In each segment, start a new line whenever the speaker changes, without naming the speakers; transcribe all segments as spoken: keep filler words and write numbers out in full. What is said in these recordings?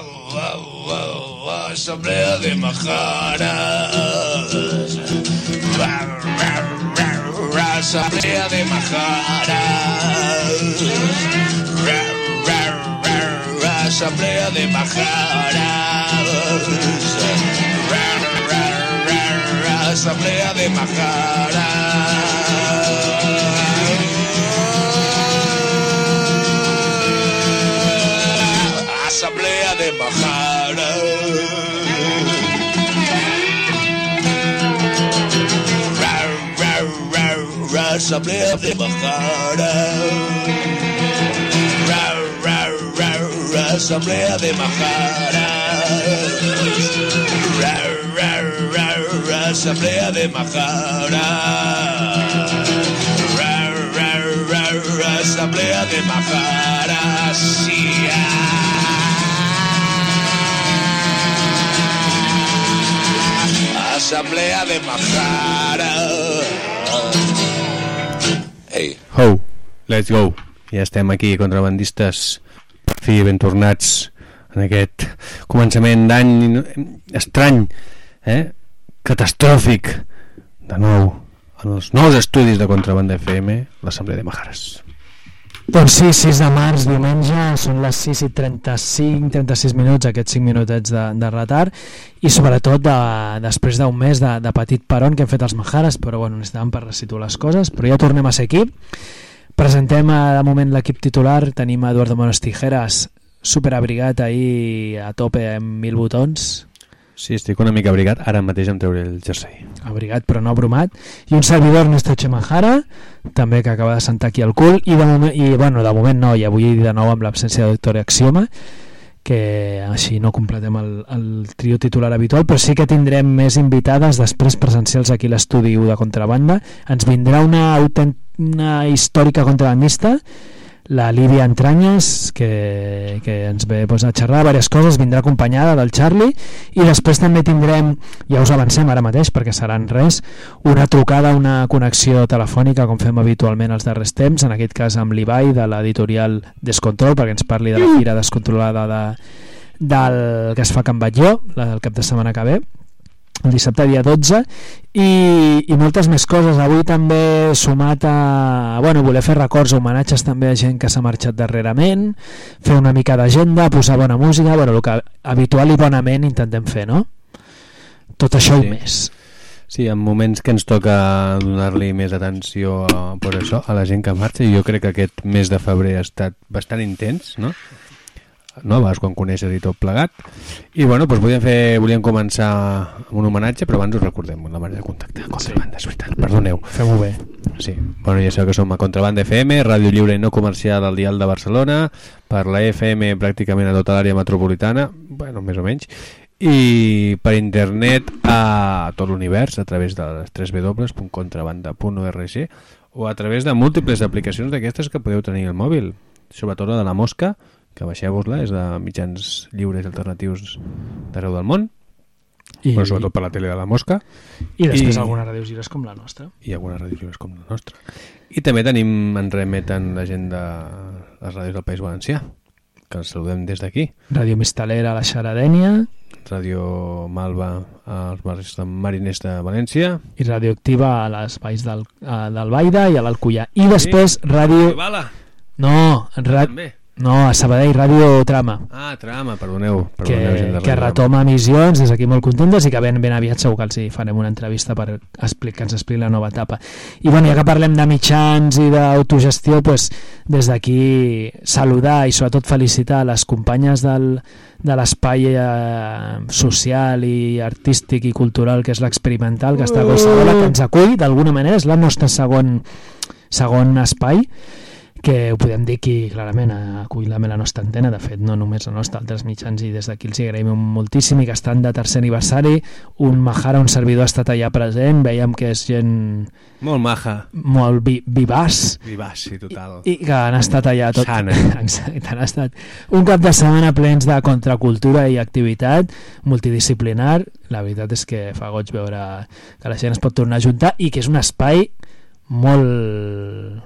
Asamblea de Majaras. Asamblea de Majaras. Asamblea de Majaras. Asamblea de Majaras. Asamblea de Majaras. Asamblea de Majaras. Asamblea de Majaras. Asamblea de Majaras. Asamblea de Majaras. Asamblea de Majaras. Hey.
Ho, let's go. Ja estem aquí, contrabandistes, per fi ben tornats en aquest començament d'any estrany, eh? Catastròfic, de nou en els nous estudis de Contrabanda F M, l'Assemblea de Majares.
Doncs sí, sis de març, diumenge, són les sis i trenta-cinc, trenta-sis minuts, aquests cinc minutets de, de retard, i sobretot de, després d'un mes de, de petit peron que hem fet els Majares, però bueno, necessitàvem per recitar les coses, però ja tornem a ser aquí. Presentem a, de moment l'equip titular, tenim a Eduardo Monos Tijeras, superabrigat ahir a tope amb mil botons.
Sí, estic una mica abrigat, ara mateix em treuré el jersei.
Abrigat però no abrumat. I un servidor, Ernesto Chemajara, també que acaba de sentar aquí al cul, i de moment, i, bueno, de moment no, i avui de nou amb l'absència de doctor Axioma, que així no completem el, el trio titular habitual, però sí que tindrem més invitades després presencials aquí a l'estudi de Contrabanda. Ens vindrà una, una històrica contrabandista, la Lídia Entranyes, que, que ens ve pues, a xerrar diverses coses, vindrà acompanyada del Charlie, i després també tindrem, ja us avancem ara mateix perquè seran res, una trucada, una connexió telefònica com fem habitualment els darrers temps, en aquest cas amb l'Ibai de l'editorial Descontrol, perquè ens parli de la fira descontrolada de, del que es fa a Can Batlló el cap de setmana que ve, el dissabte dia dotze, i, i moltes més coses. Avui també sumat a bueno, voler fer records o homenatges també a gent que s'ha marxat darrerament, fer una mica d'agenda, posar bona música, bueno, el que habitual i bonament intentem fer, no? Tot això
sí.
I més.
Sí, en moments que ens toca donar-li més atenció a, per això, a la gent que marxa, i jo crec que aquest mes de febrer ha estat bastant intens, no? No, vas quan coneixes i tot plegat, i bueno, doncs volíem, fer, volíem començar amb un homenatge, però abans us recordem la manera de contactar Contrabanda, és veritat, perdoneu,
fem-ho bé.
Sí, bueno, ja sabeu que som a Contrabanda F M, ràdio lliure i no comercial al dial de Barcelona, per la F M pràcticament a tota l'àrea metropolitana, bueno, més o menys, i per internet a tot l'univers a través de les w w w punt contrabanda punt org o a través de múltiples aplicacions d'aquestes que podeu tenir al mòbil, sobretot la de la Mosca, que baixeu-vos-la, és de mitjans lliures alternatius d'arreu del món, I... però sobretot per la tele de la Mosca,
i després I... algunes ràdios lliures com la nostra
i algunes ràdios lliures com la nostra, i també tenim, en remeten la gent de les ràdios del País Valencià, que els saludem des d'aquí.
Ràdio Mistalera a la Xaradènia,
Ràdio Malva als barris de Mariners de València,
i Radioactiva a les valls del, a, del Baida i a l'Alcoià, i després sí, ràdio no, ra... no, a Sabadell, Ràdio Trama.
Ah, Trama, perdoneu, perdoneu
que,
gent de
que retoma emissions, des d'aquí molt contentes, i que ben, ben aviat segur que els hi farem una entrevista per explicar, que ens expliqui la nova etapa. I bueno, ja que parlem de mitjans i d'autogestió, pues, des d'aquí saludar i sobretot felicitar les companyes del, de l'espai eh, social i artístic i cultural que és l'Experimental, que està a Collserola, que ens acull d'alguna manera, és el nostre segon, segon espai, que ho podem dir aquí clarament, acull la nostra antena, de fet no només la nostra, altres mitjans, i des d'aquí els agraïm moltíssim, i que estan de tercer aniversari, un Majara, un servidor ha estat allà present, veiem que és gent
molt maja,
molt vi vivaç,
vivaç, sí, total,
i, i que han estat allà tot,
sana.
han estat un cap de setmana plens de contracultura i activitat multidisciplinar. La veritat és que fa goig veure que la gent es pot tornar a juntar i que és un espai molt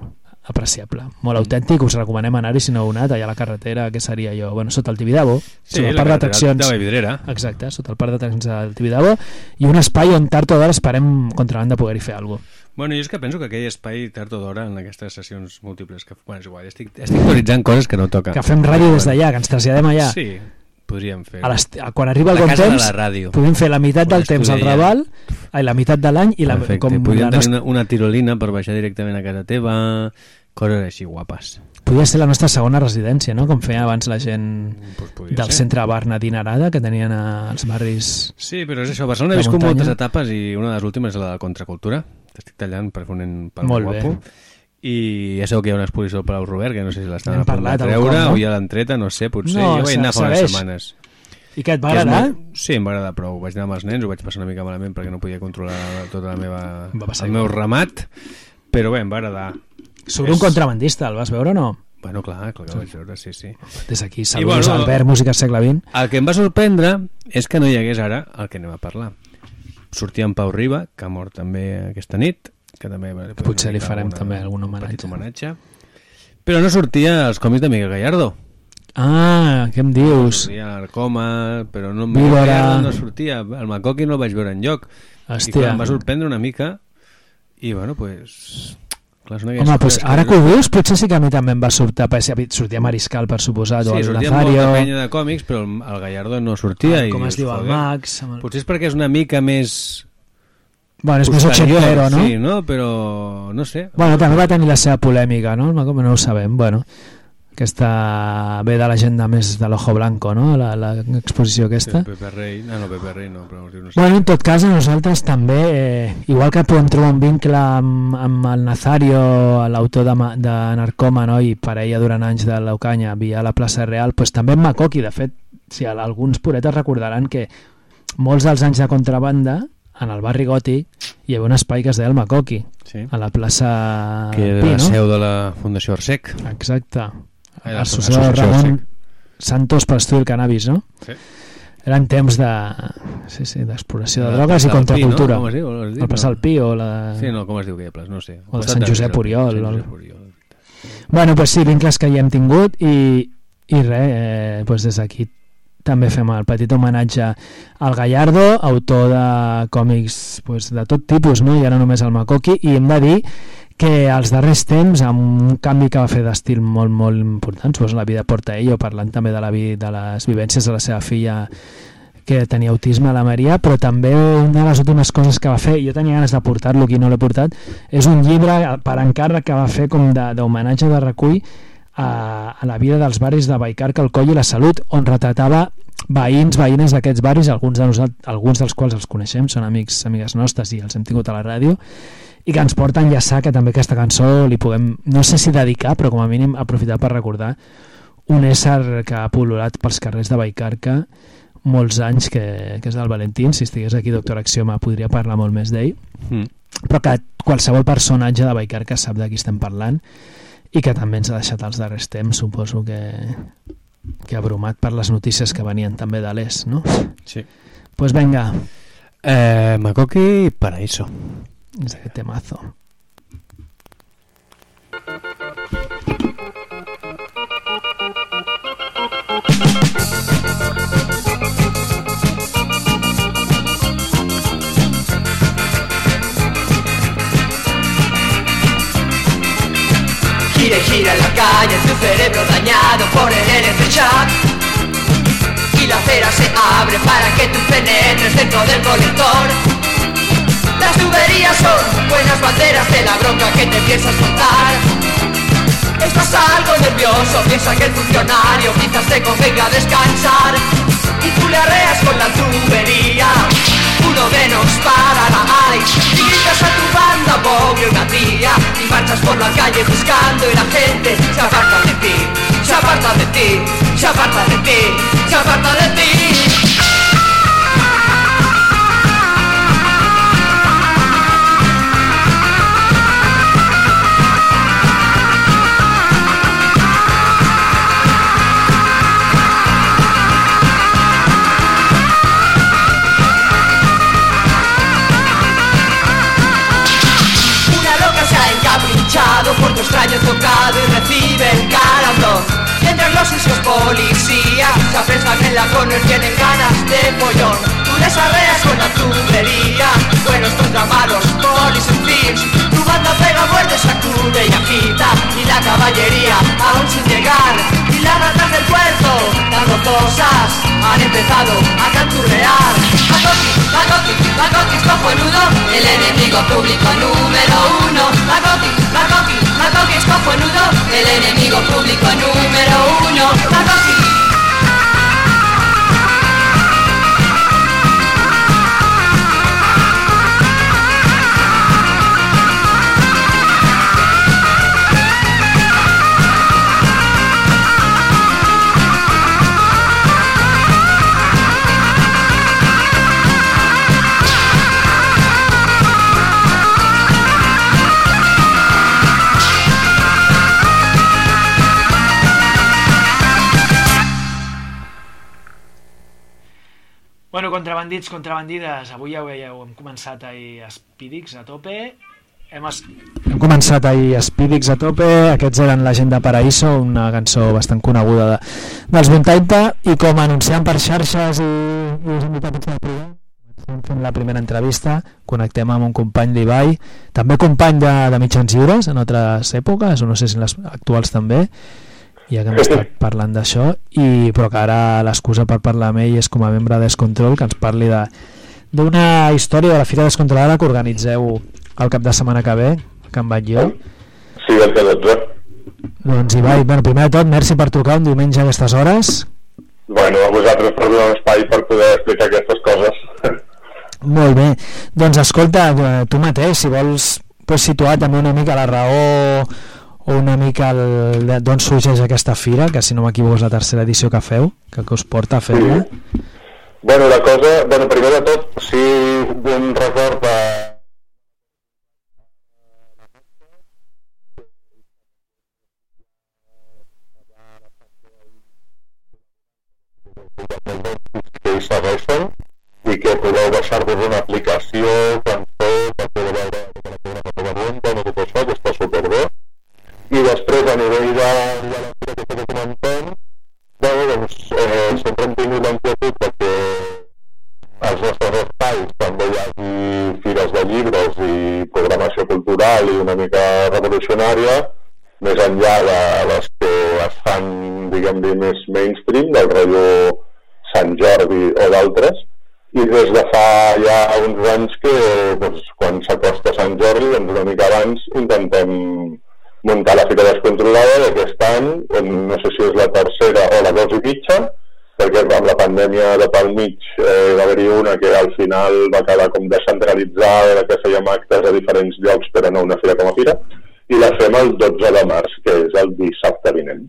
apreciable, molt autèntic, us recomanem anar-hi si no heu anat, allà a la carretera, que seria allò, bueno, sota el Tibidabo,
Sí,
sota el
la
parc
carretera
d'atraccions,
de Vallvidrera.
exacte, sota el parc d'atraccions del Tibidabo, i un espai on tard o d'hora esperem contraband de poder-hi fer alguna cosa.
Bueno, jo és que penso que aquell espai tard o d'hora en aquestes sessions múltiples que... Bueno, és igual, estic, estic teoritzant coses que no toca.
Que fem ràdio des d'allà, que ens traslladem allà.
Sí, podríem fer.
A l'est- a quan arriba el
La
bon
casa de
temps,
la ràdio.
podem fer la meitat
Un
del temps al
estudi
Raval, ai, la meitat de l'any, i la,
Perfecte,
com
podríem
la
tenir
nostra,
una, una tirolina per baixar directament a casa teva, coses així guapes.
podria ser la nostra segona residència, no? Com feia abans la gent
Pues podria
del
ser.
centre Barna adinerada, que tenien als barris...
Sí, però és això, Barcelona
La
he viscut
muntanya.
moltes etapes i una de les últimes és la de contracultura. T'estic tallant per fer un pel
Molt bé.
guapo. I ja sabeu que hi ha una exposició al Palau Robert, que no sé si l'estan
N'hem
a punt de
parlat algun
treure
cop, no?
o ja l'han treta, no sé, potser.
No,
jo vaig
se-
anar fa unes
segueix.
setmanes.
I què, et va
Que és
agradar?
molt- Sí, em va agradar prou. Vaig anar amb els nens, ho vaig passar una mica malament perquè no podia controlar tota la meva,
Va passar
el
igual.
meu ramat, però bé, em va agradar.
Sobre
És-
un contrabandista, el vas veure o no?
Bueno, clar, clar que el vaig veure, sí, sí.
Des d'aquí,
I
saludos
bueno,
Albert, música segle vint.
El que em va sorprendre és que no hi hagués ara el que anem a parlar. Sortia en Pau Riba, que ha mort també aquesta nit, que també li podem
Potser li
dedicar
farem
una-
també algun
un petit
homenatge.
homenatge. Però no sortia als còmics de Miguel Gallardo.
Ah, què em dius?
Sortia l'Arcoma, però no,
Víbora.
Miguel Gallardo no sortia. El Macoqui no el vaig veure enlloc. I
Hòstia.
clar, em va sorprendre una mica i bueno, pues... Clar, són aquelles
Home, pues,
coses que
ara
no-
que ho dius, potser sí que a mi també em va sortir, perquè sortia Mariscal, per suposat, o
Sí,
el
sortia
Nazario,
molta penya de còmics, però el, el Gallardo no sortia.
el,
i
com es
dius,
diu, el
joder,
Max... Amb el...
Potser és perquè és una mica més...
Bueno, és més
posterior,
ochentero, no?
Sí, no? Però no sé.
Bueno, també va tenir la seva polèmica, no? Com no ho sabem, bueno. Aquesta ve de l'agenda més de l'Ojo Blanco, no? La, la exposició aquesta.
Pepe Rey, no, no, Pepe Rey no, però no sé.
Bueno, en tot cas, a nosaltres també, eh, igual que podem trobar un vincle amb, amb el Nazario, l'autor de, Ma- de Narcoma, no? I parella durant anys de l'Eucanya, via la plaça Real, pues també en Macoqui, de fet, si alguns puretes recordaran que molts dels anys de contrabanda, en el barri gòtic, hi havia un espai que es deia el Macoqui,
Sí.
a la plaça
Que era
Pi,
la
no?
seu de la Fundació Arsec.
Exacte.
Ai, la
Associació
Associació
Ramon
Arsec.
Santos per l'estudi del cannabis, no?
Sí.
Eren temps de sí, sí, d'exploració de
La
drogues i
plaça del Pi,
contracultura.
no? Com es diu? Ho has dit,
El plaça
no?
del Pi o la...
Sí, no, com es diu aquella plaça? No sé.
O de
Al
Sant
costat
Josep
Sant
Oriol,
Sant
o-
Josep Oriol.
Bueno, pues sí, vincles que hi hem tingut i, i res, eh, pues des d'aquí també fem el petit homenatge al Gallardo, autor de còmics pues, de tot tipus, no? I ara només el Macoqui, i hem de dir que als darrers temps, amb un canvi que va fer d'estil molt, molt important, suposo la vida porta ell, parlant també de, la vi, de les vivències de la seva filla que tenia autisme, la Maria, però també una de les últimes coses que va fer, jo tenia ganes de portar-lo, qui no l'he portat, és un llibre per encàrrec que va fer com de- d'homenatge de recull a, a la vida dels barris de Vallcarca, el Coll i la Salut, on retratava veïns, veïnes d'aquests barris, alguns, de nosaltres, alguns dels quals els coneixem, són amics, amigues nostres i els hem tingut a la ràdio, i que ens porta a enllaçar que també aquesta cançó li puguem, no sé si dedicar, però com a mínim aprofitar per recordar un ésser que ha pol·lulat pels carrers de Vallcarca molts anys, que, que és del Valentín. Si estigués aquí doctor Axioma podria parlar molt més d'ell,
Mm.
però que qualsevol personatge de Vallcarca sap de qui estem parlant i que també ens ha deixat els darrers temps, suposo que que ha bromat per les notícies que venien també de l'est, no?
Sí.
Pues venga,
Eh, Macoqui, Paraíso.
és aquest temazo.
Gira y gira en la calle tu cerebro dañado por el electroshock. Y la acera se abre para que tú penetres dentro del colector. Las tuberías son buenas banderas de la bronca que te piensas montar. Estás algo nervioso, piensa que el funcionario quizás te convenga a descansar. Y tú le arreas con la tubería, uno menos para la hay. Y gritas a tu banda, pobre una tía, y marchas por la calle buscando y la gente se aparta de ti, se aparta de ti, se aparta de ti, se aparta de ti. Una loca se ha encaprichado por tu extraño año tocado y reciben galardón. Mientras los sucios policías se aprestan en la corner, tienen ganas de pollón. Tú les arreas con la tubería, buenos contra malos, police and thieves. Tu banda pega, muerde, sacude y agita, y la caballería aún sin llegar, y las ratas del puerto dando cosas han empezado a canturrear. Macoqui, Macoqui, Macoqui es cojonudo, el enemigo público número uno. Macoqui, Macoqui, Macoqui es cojonudo, el enemigo público número uno. Macoqui.
Bueno, contrabandits, contrabandides, avui ja ho veieu, hem començat ahir Spídix a tope, hem, es... hem començat ahir Spídix a tope, aquests eren La gent de Paraíso, una cançó bastant coneguda de, dels vuitanta, i com anunciant per xarxes i, i us hem invitat a provar, estem fent la primera entrevista, connectem amb un company d'Ibai, també company de, de Mitjans Lliures en altres èpoques, o no sé si en les actuals també, ja que hem estat parlant d'això, i però que ara l'excusa per parlar amb ell és com a membre de Descontrol, que ens parli de d'una història de la Fira Descontrolada que organitzeu el cap de setmana que ve a Can Batlló.
Sí, el que dotze.
Doncs Ibai, bueno, primer de tot, merci per trucar un diumenge a aquestes hores.
Bueno, a vosaltres per donar un espai per poder explicar aquestes coses.
Molt bé, doncs escolta, tu mateix, si vols pues, situar també una mica la raó o una mica d'on sorgeix aquesta fira, que si no m'equivoco és la tercera edició que feu, que, que us porta a fer-la.
Sí. Bueno, la cosa, bueno, primer de tot, sí, un record de... que hi segueixen i que podeu baixar-vos una aplicació, cançó, que podeu veure una pregunta, no tot això, que està superbé. I després a nivell de, de la fira que estem comentant, bueno, doncs, eh, sempre hem tingut l'inquietud que als nostres espais també hi hagi fires de llibres i programació cultural i una mica revolucionària, més enllà de les que es fan, diguem-ne, més mainstream, del rotllo Sant Jordi o d'altres, i des de fa ja uns anys que doncs, quan s'acosta Sant Jordi, doncs una mica abans intentem muntar la Fira Descontrolada d'aquest any, no sé si és la tercera o la dos i mitja, perquè amb la pandèmia de pel mig eh, va haver-hi una que al final va quedar com descentralitzada, que fèiem actes a diferents llocs però no una fira com a fira, i la fem el dotze de març, que és el dissabte vinent.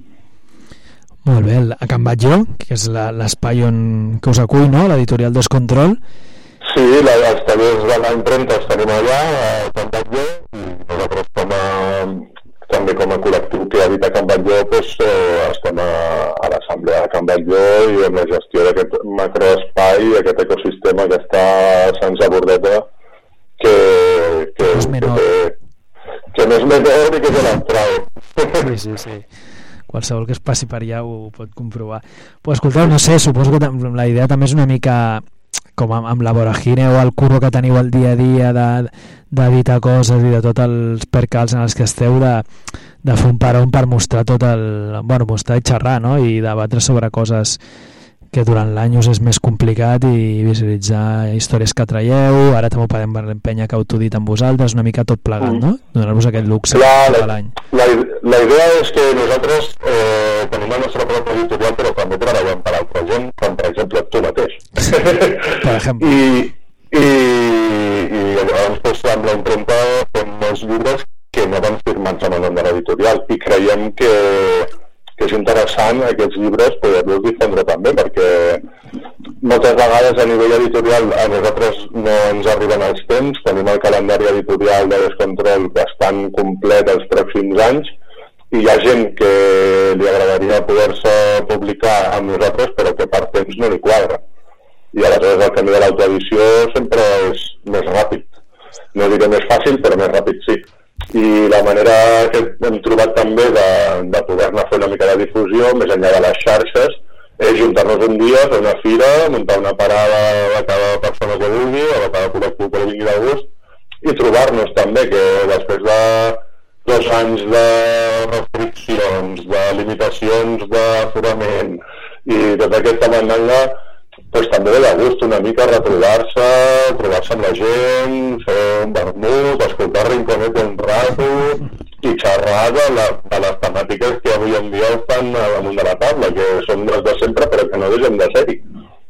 Molt bé, a Can Batlló, que és l'espai on que us acull, no?, l'editorial Descontrol.
Sí, la, els tallers de la impremta els tenim allà, a Can Batlló, i nosaltres com a, també com a col·lectiu que habita Can Batlló, doncs, eh, estem a, a l'assemblea de Can Batlló i amb la gestió d'aquest macroespai, aquest ecosistema que està a Sant Bordeta, que, que,
és menor.
que, que no és menor i que té l'entrada.
Sí, sí, sí. Qualsevol que es passi per allà ho pot comprovar. Però escolteu, no sé, suposo que la idea també és una mica com amb, amb la voragine o el curro que teniu el dia a dia d'editar de, coses i de tots els percals en els que esteu, de, de fer un paron per mostrar tot el... bueno, mostrar i xerrar, no?, i debatre sobre coses que durant l'any us és més complicat i visualitzar històries que traieu, ara també ho podem empènyer que autodit amb vosaltres, una mica tot plegat, no? Donar-vos aquest luxe de l'any.
La, la idea és que nosaltres eh, tenim la nostra pròpia editorial, però també treballem per altra gent, com per exemple tu mateix.
Per exemple.
I, i, i llavors doncs, amb la impremta fem molts llibres que no van firmats amb el nom de l'editorial i creiem que que és interessant aquests llibres poder-los difondre també, perquè moltes vegades a nivell editorial a nosaltres no ens arriben els temps, tenim el calendari editorial de Descontrol bastant complet els pròxims anys i hi ha gent que li agradaria poder-se publicar amb nosaltres però que per temps no li quadra. I aleshores el camí de l'autoedició sempre és més ràpid. No diré més fàcil, però més ràpid sí. I la manera que hem trobat també de, de poder-ne fer una mica de difusió, més enllà de les xarxes, és juntar-nos un dia, fer una fira, muntar una parada de cada persona que vulgui, o de cada col·lectiu que li vingui de gust, i trobar-nos també, que després de dos anys de restriccions, de limitacions d'aforament i tota aquesta mandanga, doncs també ve de gust una mica retrobar-se, trobar-se amb la gent, fer un vermut, escoltar Rinconet un rato i xerrar de, la, de les temàtiques que avui en dia estan damunt de la taula, que són les de sempre però que no deixem de ser-hi.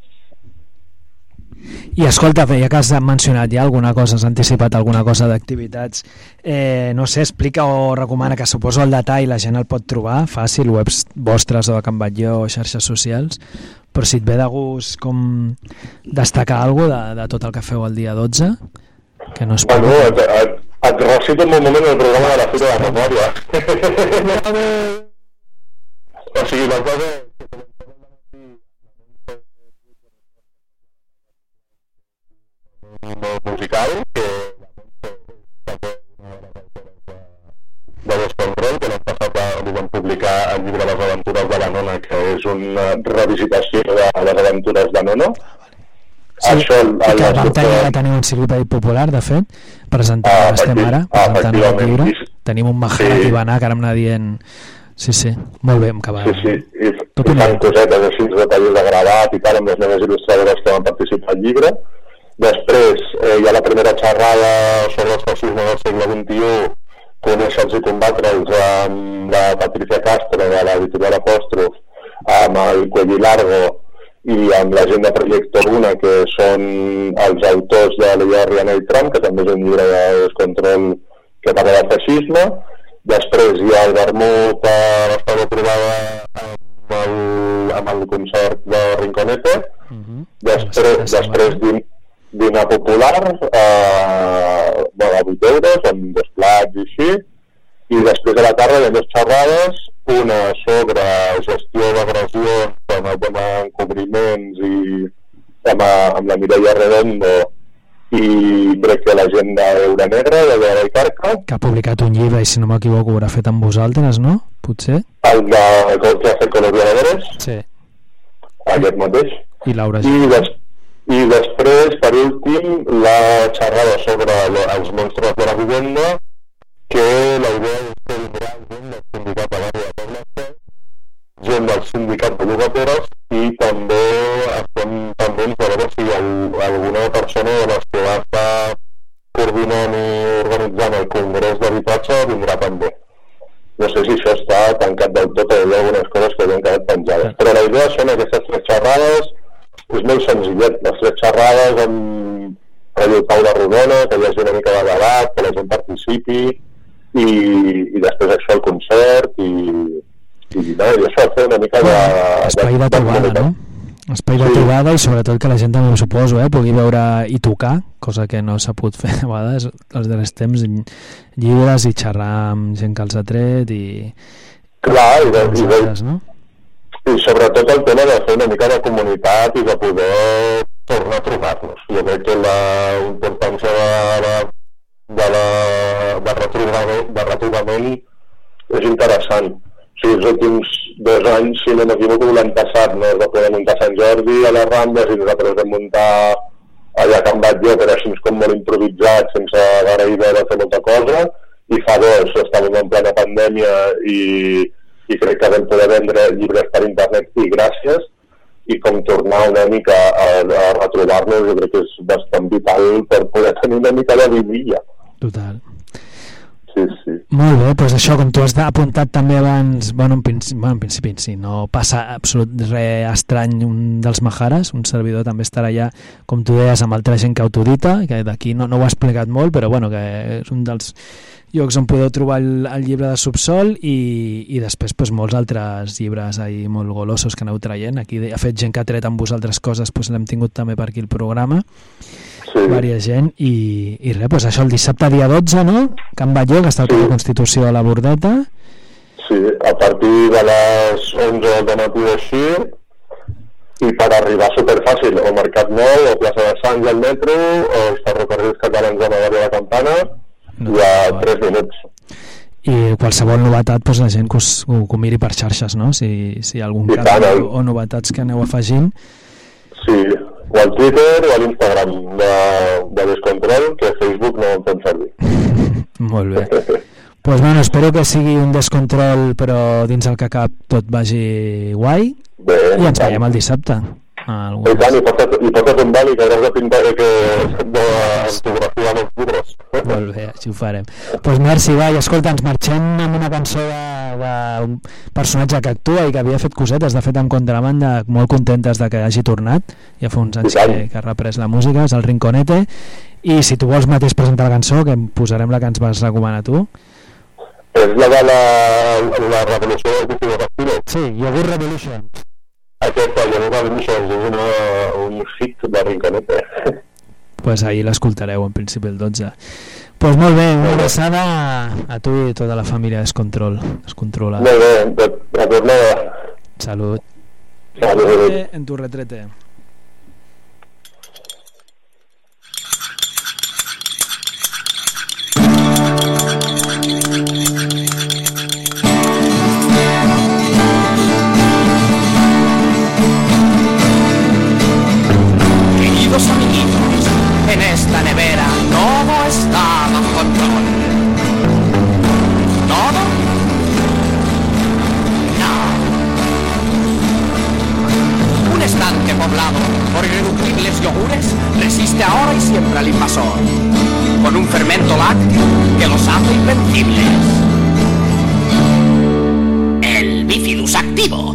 I escolta, ja que has mencionat ja alguna cosa, has anticipat alguna cosa d'activitats, eh, no sé, explica o recomana, que suposo el detall la gent el pot trobar fàcil, webs vostres o de Can Batlló o xarxes socials, però si et ve de gust com destacar alguna cosa de, de tot el que feu el dia dotze, que no es pot...
Bueno, et, et, et recito en un moment el programa de la Fira de Memòria. O sigui, la cosa... musical que de Descontrol, que l'any passat ho vam publicar el llibre Les aventures de la Nona, que és una revisitació de les aventures de Nono.
Sí, això, el, el, que vam tenir a tenir un enciclopèdic popular, de fet, presentant ah, estem ara, presentant ah, el llibre. Tenim un Mahara sí. que va anar, que ara em anava dient... Sí, sí, molt bé, em acaba...
Sí, sí, i, i fan cosetes així, detalls de gravat i tal, amb les meves il·lustradores que van participar al llibre. Després eh, hi ha la primera xerrada sobre el fascisme del segle vint-i-u, conèixer-los i combatre'ls amb la Patricia Castro de l'editorial Apòstrof, amb el Cuello y Largo i amb la gent de Proyecto Luna, que són els autors de l'I R N Trump, que també és un llibre de Descontrol que parla del feixisme. Després hi ha el vermut a l'Estado Privada amb el, amb el concert de Rinconete. Uh-huh. Després, després dinar dinar popular eh, bueno, a vuit euros amb dos plats i així, i després de la tarda hi ha dues xerrades, una sobre gestió d'agressions amb, amb encobriments i amb, amb la Mireia Redondo i crec que la gent d'Eura Negra de la Carca,
que ha publicat un llibre i si no m'equivoco ho haurà fet amb vosaltres, no? Potser?
El de que ha fet con los violadores,
sí.
Aquest mateix,
i Laura
i després I després, per últim, la xerrada sobre els monstres de la vivenda, que la idea és que vindrà gent del sindicat de l'àrea de població, gent del sindicat de llogateres, i també estem pendents de veure si alguna persona de les que va estar coordinant i organitzant el Congrés d'Habitatge vindrà també. No sé si això està tancat del tot o hi ha algunes coses que han quedat penjades. Però la idea són aquestes tres xerrades. És molt senzillet, les tres xerrades amb Radio Taula Rodona, que hi hagi una mica de debat, que la gent participi, i, i després això el concert, i, i, no, i això fer una mica de...
Espai de, de trobada, no? Espai de sí. trobada i sobretot que la gent també ho suposo, eh, pugui veure i tocar, cosa que no s'ha pogut fer a vegades els darrers temps, llibres i xerrar amb gent que els ha tret i...
Clar, i de, i de,
no?
I sobretot el tema de fer una mica de comunitat i de poder tornar a trobar-nos. Jo crec que la importància de, de, de, la, de, retrobament, de retrobament és interessant. O sigui, els últims dos anys, si no m'equivoco, l'any passat no es va poder muntar Sant Jordi a les Rambles i nosaltres vam muntar allà a Can Batlló, però així com molt improvisat, sense gaire idea de fer molta cosa, i fa dos estàvem en plena pandèmia i i crec que vam poder vendre llibres per internet i gràcies, i com tornar una mica a, a retrobar-nos, jo crec que és bastant vital per poder tenir una mica de vidilla.
Total.
Sí, sí.
Molt bé, doncs això, com tu has apuntat també abans, bueno, en principi, bueno, en principi sí, no passa absolut res estrany un dels Maharas, un servidor també estarà allà, com tu deies, amb altra gent que autodita, que d'aquí no, no ho ha explicat molt, però bueno, que és un dels llocs on podeu trobar el, el llibre de Subsol i, i després pues, molts altres llibres ahí molt golosos que aneu traient. Aquí ha fet gent que ha tret amb vosaltres coses, pues, l'hem tingut també per aquí el programa, sí. Varia gent, i, i res, pues, això el dissabte dia dotze, no? Can Batlló, que està sí. La Constitució a la Bordeta.
Sí, a partir de les onze del matí així, i per arribar superfàcil, o Mercat Nou, o Plaça de Sants al metro, o els ferrocarrils catalans de Navària de la Campana,
No
hi ha tres minuts.
I qualsevol novetat, doncs, la gent que, us, que ho miri per xarxes, no? Si, si hi ha algun
I
cas
tant,
o, o novetats que aneu afegint.
Sí, o al Twitter o a l'Instagram de, de Descontrol, que a Facebook no en fem servir.
Molt bé. Pues bueno, espero que sigui un descontrol, però dins el que cap tot vagi guai.
Bé,
i ens veiem el dissabte.
I tant, i porta't, i porta't un bali que hauràs de pintar que d'autografia amb els burros.
Molt bé, així ho farem. Doncs pues merci, va, i escolta, ens marxem amb una cançó d'un personatge que actua i que havia fet cosetes, de fet amb Contrabanda, molt contentes de que hagi tornat, ja fa uns anys que, que ha reprès la música, és el Rinconete, i si tu vols mateix presentar la cançó, que posarem la que ens vas recomanar tu.
És la de la, la revolució del Bífido Reptilo.
Sí, Yogurt Revolution.
Aquesta, Yogurt Revolution, és una, un hit de Rinconete.
Pues ahir l'escoltareu en principi el dotze. Pues molt bé, una abraçada a tu i tota la família Descontrol. Descontrola.
Molt bé, de, de tornada.
Salut.
Salut.
En tu retrete.
Queridos amiguitos, en esta nevera todo está bajo control. ¿Todo? No. Un estante poblado por irreductibles yogures resiste ahora y siempre al invasor, con un fermento lácteo que los hace invencibles. El Bifidus activo.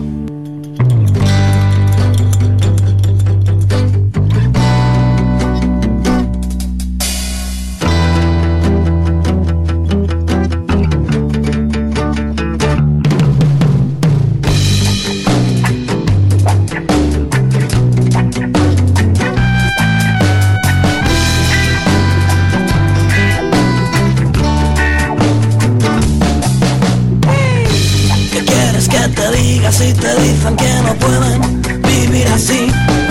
Si te dicen que no pueden vivir así,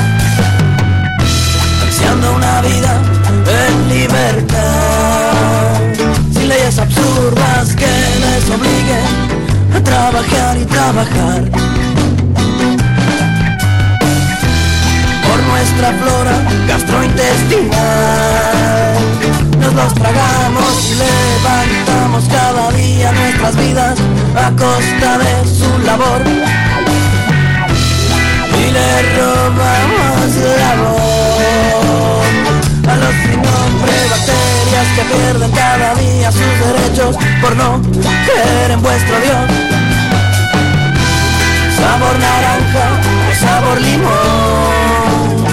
ansiando una vida en libertad, sin leyes absurdas que les obliguen a trabajar y trabajar por nuestra flora gastrointestinal. Nos los tragamos y levantamos cada día nuestras vidas a costa de su labor y le robamos la voz a los sin nombre bacterias que pierden cada día sus derechos por no creer en vuestro Dios. Sabor naranja o sabor limón,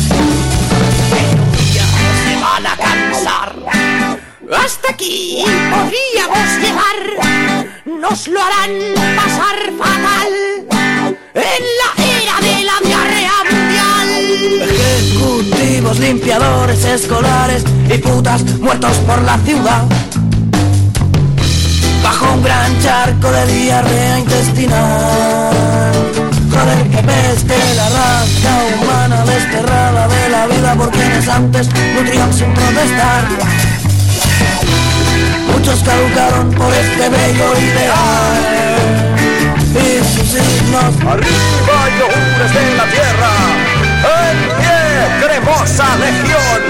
pero ya se van a cansar. Hasta aquí podríamos llegar, nos lo harán pasar fatal en la era de la diarrea mundial.
Ejecutivos, limpiadores escolares y putas muertos por la ciudad, bajo un gran charco de diarrea intestinal. Joder, que peste la raza humana desterrada de la vida por quienes antes nutrían sin protestar. Muchos caducaron por este bello ideal y sus signos.
¡Arriba, yogures de la tierra! ¡En pie, cremosa legión!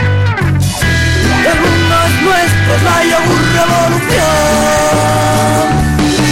El mundo es nuestro, es la yogur revolución.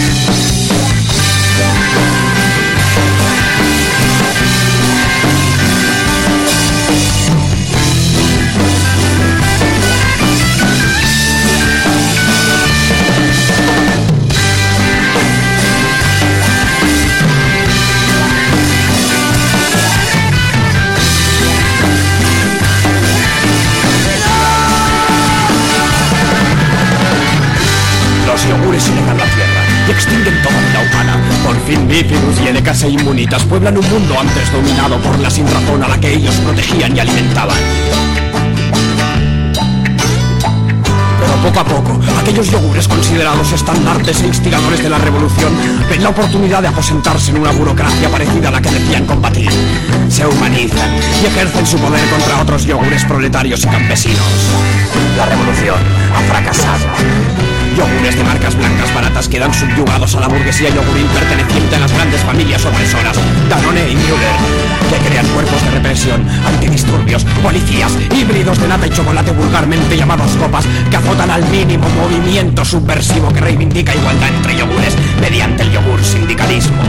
Los yogures inegan la tierra y extinguen toda vida humana. Por fin Bifidus y Edecas e Inmunitas pueblan un mundo antes dominado por la sinrazón a la que ellos protegían y alimentaban. Pero poco a poco, aquellos yogures considerados estandartes e instigadores de la revolución ven la oportunidad de aposentarse en una burocracia parecida a la que decían combatir. Se humanizan y ejercen su poder contra otros yogures proletarios y campesinos. La revolución ha fracasado. Yogures de marcas blancas baratas quedan subyugados a la burguesía yoguril perteneciente a las grandes familias opresoras, Danone y Müller, que crean cuerpos de represión, antidisturbios, policías, híbridos de nata y chocolate vulgarmente llamados copas, que azotan al mínimo movimiento subversivo que reivindica igualdad entre yogures mediante el yogur sindicalismo.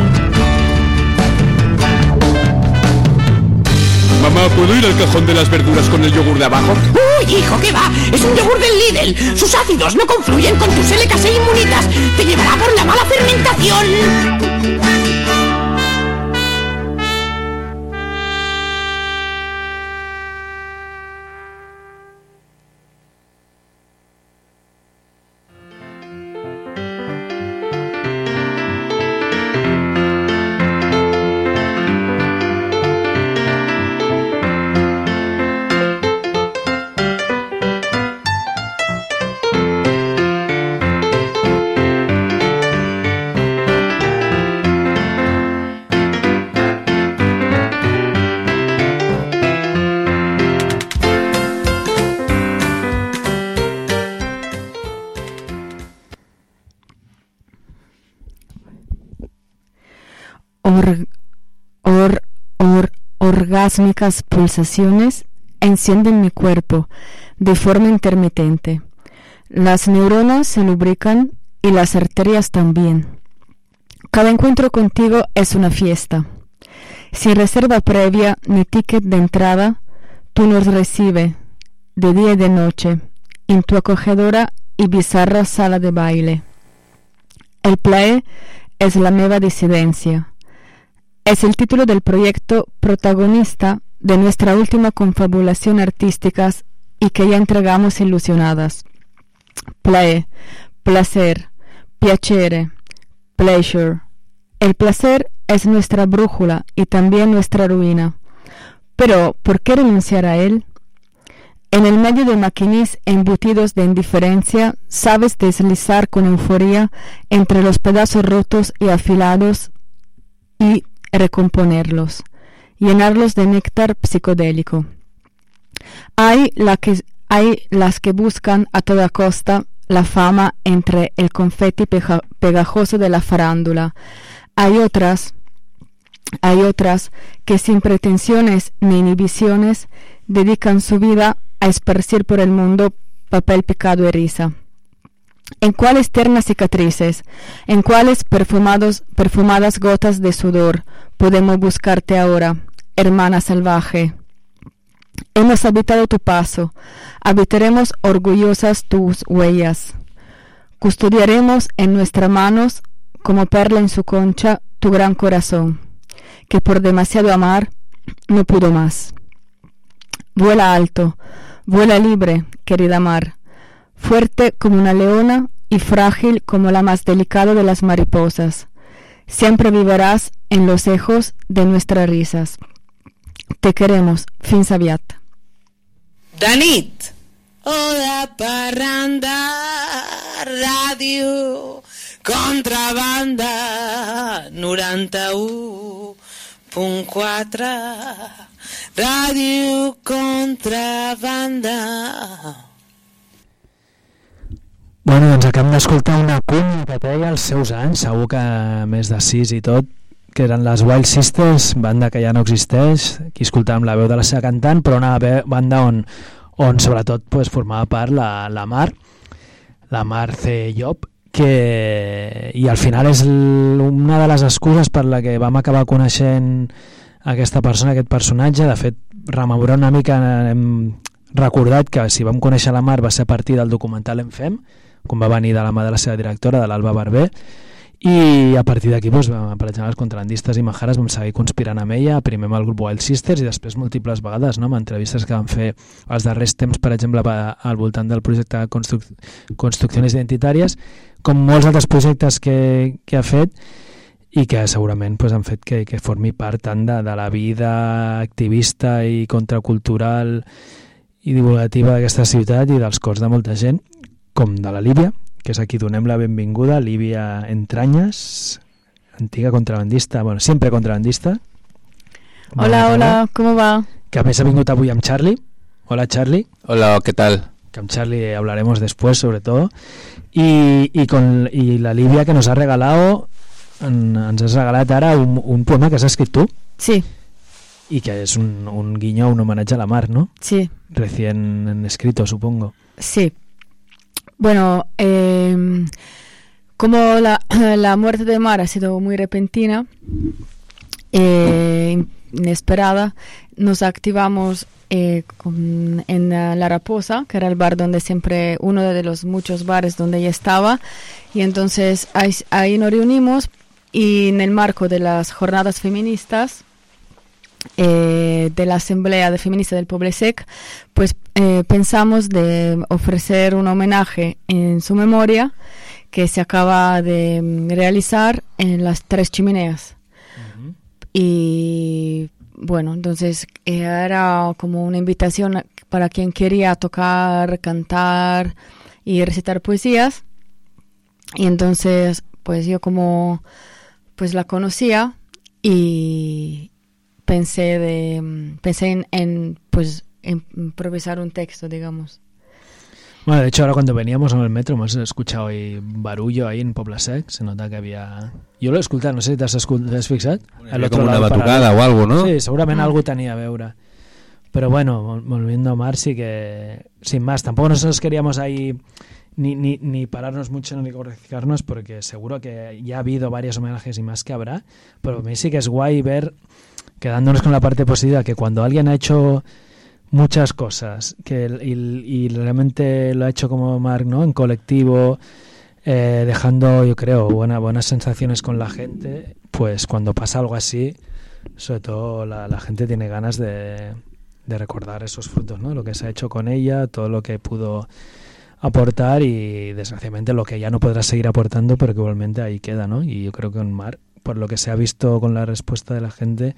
Mamá, ¿puedo ir al cajón de las verduras con el yogur de abajo?
¡Uy, hijo, qué va! ¡Es un yogur del Lidl! ¡Sus ácidos no confluyen con tus L K C inmunitas! ¡Te llevará por la mala fermentación!
Or, or, or, orgásmicas pulsaciones encienden mi cuerpo de forma intermitente. Las neuronas se lubrican y las arterias también. Cada encuentro contigo es una fiesta. Sin reserva previa ni ticket de entrada, tú nos recibes de día y de noche en tu acogedora y bizarra sala de baile. El plaer es la nueva disidencia. Es el título del proyecto protagonista de nuestra última confabulación artística y que ya entregamos ilusionadas. Plaer, placer, piacere, pleasure. El placer es nuestra brújula y también nuestra ruina. Pero, ¿por qué renunciar a él? En el medio de maquinis embutidos de indiferencia, sabes deslizar con euforía entre los pedazos rotos y afilados y recomponerlos, llenarlos de néctar psicodélico. Hay, la que, hay las que buscan a toda costa la fama entre el confeti peja, pegajoso de la farándula. Hay otras, hay otras que sin pretensiones ni inhibiciones dedican su vida a esparcir por el mundo papel picado y risa. ¿En cuáles ternas cicatrices, en cuáles perfumados, perfumadas gotas de sudor podemos buscarte ahora, hermana salvaje? Hemos habitado tu paso, habitaremos orgullosas tus huellas. Custodiaremos en nuestras manos, como perla en su concha, tu gran corazón, que por demasiado amar no pudo más. Vuela alto, vuela libre, querida mar, fuerte como una leona y frágil como la más delicada de las mariposas. Siempre vivirás en los ecos de nuestras risas. Te queremos, fins aviat.
Danit, Oda Parranda, ràdio, contrabanda, noranta-u punt quatre, ràdio contrabanda.
Bueno, doncs acabem d'escoltar una cunya que deia els seus anys, segur que més de sis i tot, que eren les Wild Sisters, banda que ja no existeix, aquí escoltàvem la veu de la seva cantant, però una banda on, on sobretot pues, formava part la, la Mar, la Mar C. Llop, que, i al final és l, una de les excuses per la que vam acabar coneixent aquesta persona, aquest personatge. De fet, rememorant una mica, hem recordat que si vam conèixer la Mar va ser a partir del documental En Fem, com va venir de la mà de la seva directora, de l'Alba Barber, i a partir d'aquí, doncs, per exemple, els contrabandistes i Majares vam seguir conspirant amb ella, primer amb el grup Wild Sisters i després múltiples vegades, no?, amb entrevistes que vam fer els darrers temps, per exemple, al voltant del projecte Construc Construcciones Identitàries, com molts altres projectes que, que ha fet i que segurament pues, han fet que, que formi part tant de, de la vida activista i contracultural i divulgativa d'aquesta ciutat i dels cors de molta gent, com de la Líbia, que és aquí donem la benvinguda. Líbia Entrañas, antiga contrabandista, bueno, sempre contrabandista.
Hola, hola, ¿cómo va?
Que a més ha vingut avui amb Charlie. Hola, Charlie.
Hola, ¿qué tal?
Que amb Charlie hablaremos después, sobre todo. Y, y, con, y la Líbia, que nos ha regalado, en, ens has regalat ara un, un poema que has escrit tu.
Sí.
Y que es un, un guiño, un homenaje a la mar, ¿no?
Sí.
Recién escrito, supongo.
Sí. Bueno, eh, como la, la muerte de Mar ha sido muy repentina, eh, inesperada, nos activamos eh, con, en uh, La Raposa, que era el bar donde siempre, uno de los muchos bares donde ella estaba, y entonces ahí, ahí nos reunimos y en el marco de las jornadas feministas, Eh, de la Asamblea de Feministas del Poblesec, pues eh, pensamos de ofrecer un homenaje en su memoria que se acaba de realizar en las Tres Chimeneas. Uh-huh. Y bueno, entonces eh, era como una invitación para quien quería tocar, cantar y recitar poesías. Y entonces pues yo como pues la conocía y pensé de pensé en, en pues en improvisar un texto, digamos.
Bueno, de hecho ahora cuando veníamos en el metro hemos escuchado ahí barullo ahí en Poblesec, se nota que había... Yo lo he escoltat, no sé si t'has has fixat?
Bueno, com una batucada o algo, ¿no?
Sí, segurament mm. algo tenia a veure. Pero bueno, volviendo a Mar, sí que sin más, tampoco nosotros queríamos ahí ni, ni, ni pararnos mucho ni corregiarnos, porque seguro que ya ha habido varios homenajes y más que habrá, pero a mí sí que es guay ver, quedándonos con la parte positiva, que cuando alguien ha hecho muchas cosas que y, y realmente lo ha hecho como Marc, ¿no? En colectivo, eh, dejando, yo creo, buena, buenas sensaciones con la gente, pues cuando pasa algo así, sobre todo la, la gente tiene ganas de, de recordar esos frutos, ¿no? Lo que se ha hecho con ella, todo lo que pudo aportar y desgraciadamente lo que ya no podrá seguir aportando, pero que igualmente ahí queda, ¿no? Y yo creo que en Marc, por lo que se ha visto con la respuesta de la gente,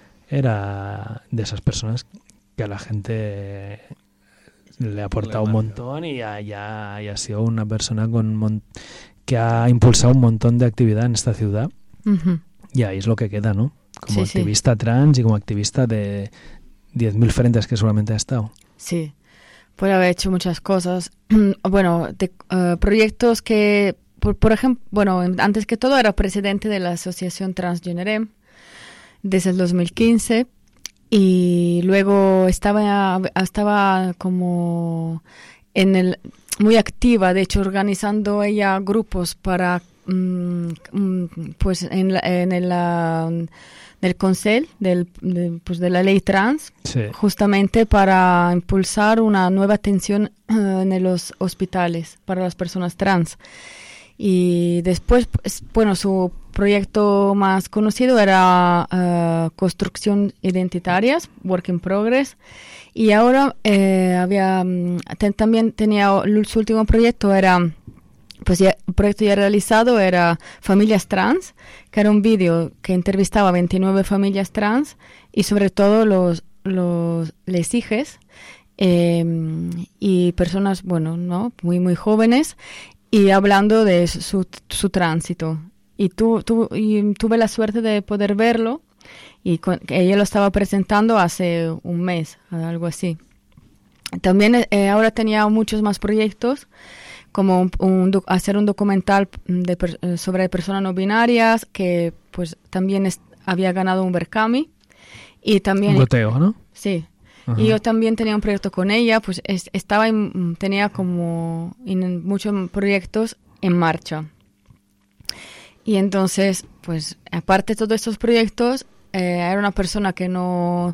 era de esas personas que a la gente le ha aportado un montón y ha, ya, ya ha sido una persona con mon- que ha impulsado un montón de actividad en esta ciudad. Uh-huh. Y ahí es lo que queda, ¿no? Como sí, activista sí. trans y como activista de diez mil frentes que solamente ha estado.
Sí, puede haber hecho muchas cosas. Bueno, de, uh, proyectos que, por, por ejemplo, bueno, antes que todo era presidente de la Asociación Transgenerem desde el dos mil quince y luego estaba estaba como en el muy activa, de hecho organizando ella grupos para um, pues en, la, en el uh, del Consell del de, pues de la ley trans, sí. Justamente para impulsar una nueva atención uh, en los hospitales para las personas trans. Y después, pues, bueno, su proyecto más conocido era uh, Construcción Identitarias, Work in Progress, y ahora eh, había ten, también tenía su último proyecto era pues ya, un proyecto ya realizado era Familias Trans, que era un vídeo que entrevistaba a veintinueve familias trans y sobre todo los los les hijes eh, y personas, bueno, no muy muy jóvenes, y hablando de su, su tránsito. Y, tu, tu, y tuve la suerte de poder verlo, y con, ella lo estaba presentando hace un mes, algo así. También eh, ahora tenía muchos más proyectos, como un, un, hacer un documental de per, sobre personas no binarias, que pues también es, había ganado un Berkami. Y también,
un goteo, ¿no?
Sí. Ajá. Y yo también tenía un proyecto con ella, pues es, estaba en, tenía como en muchos proyectos en marcha. Y entonces, pues aparte de todos estos proyectos, eh, era una persona que no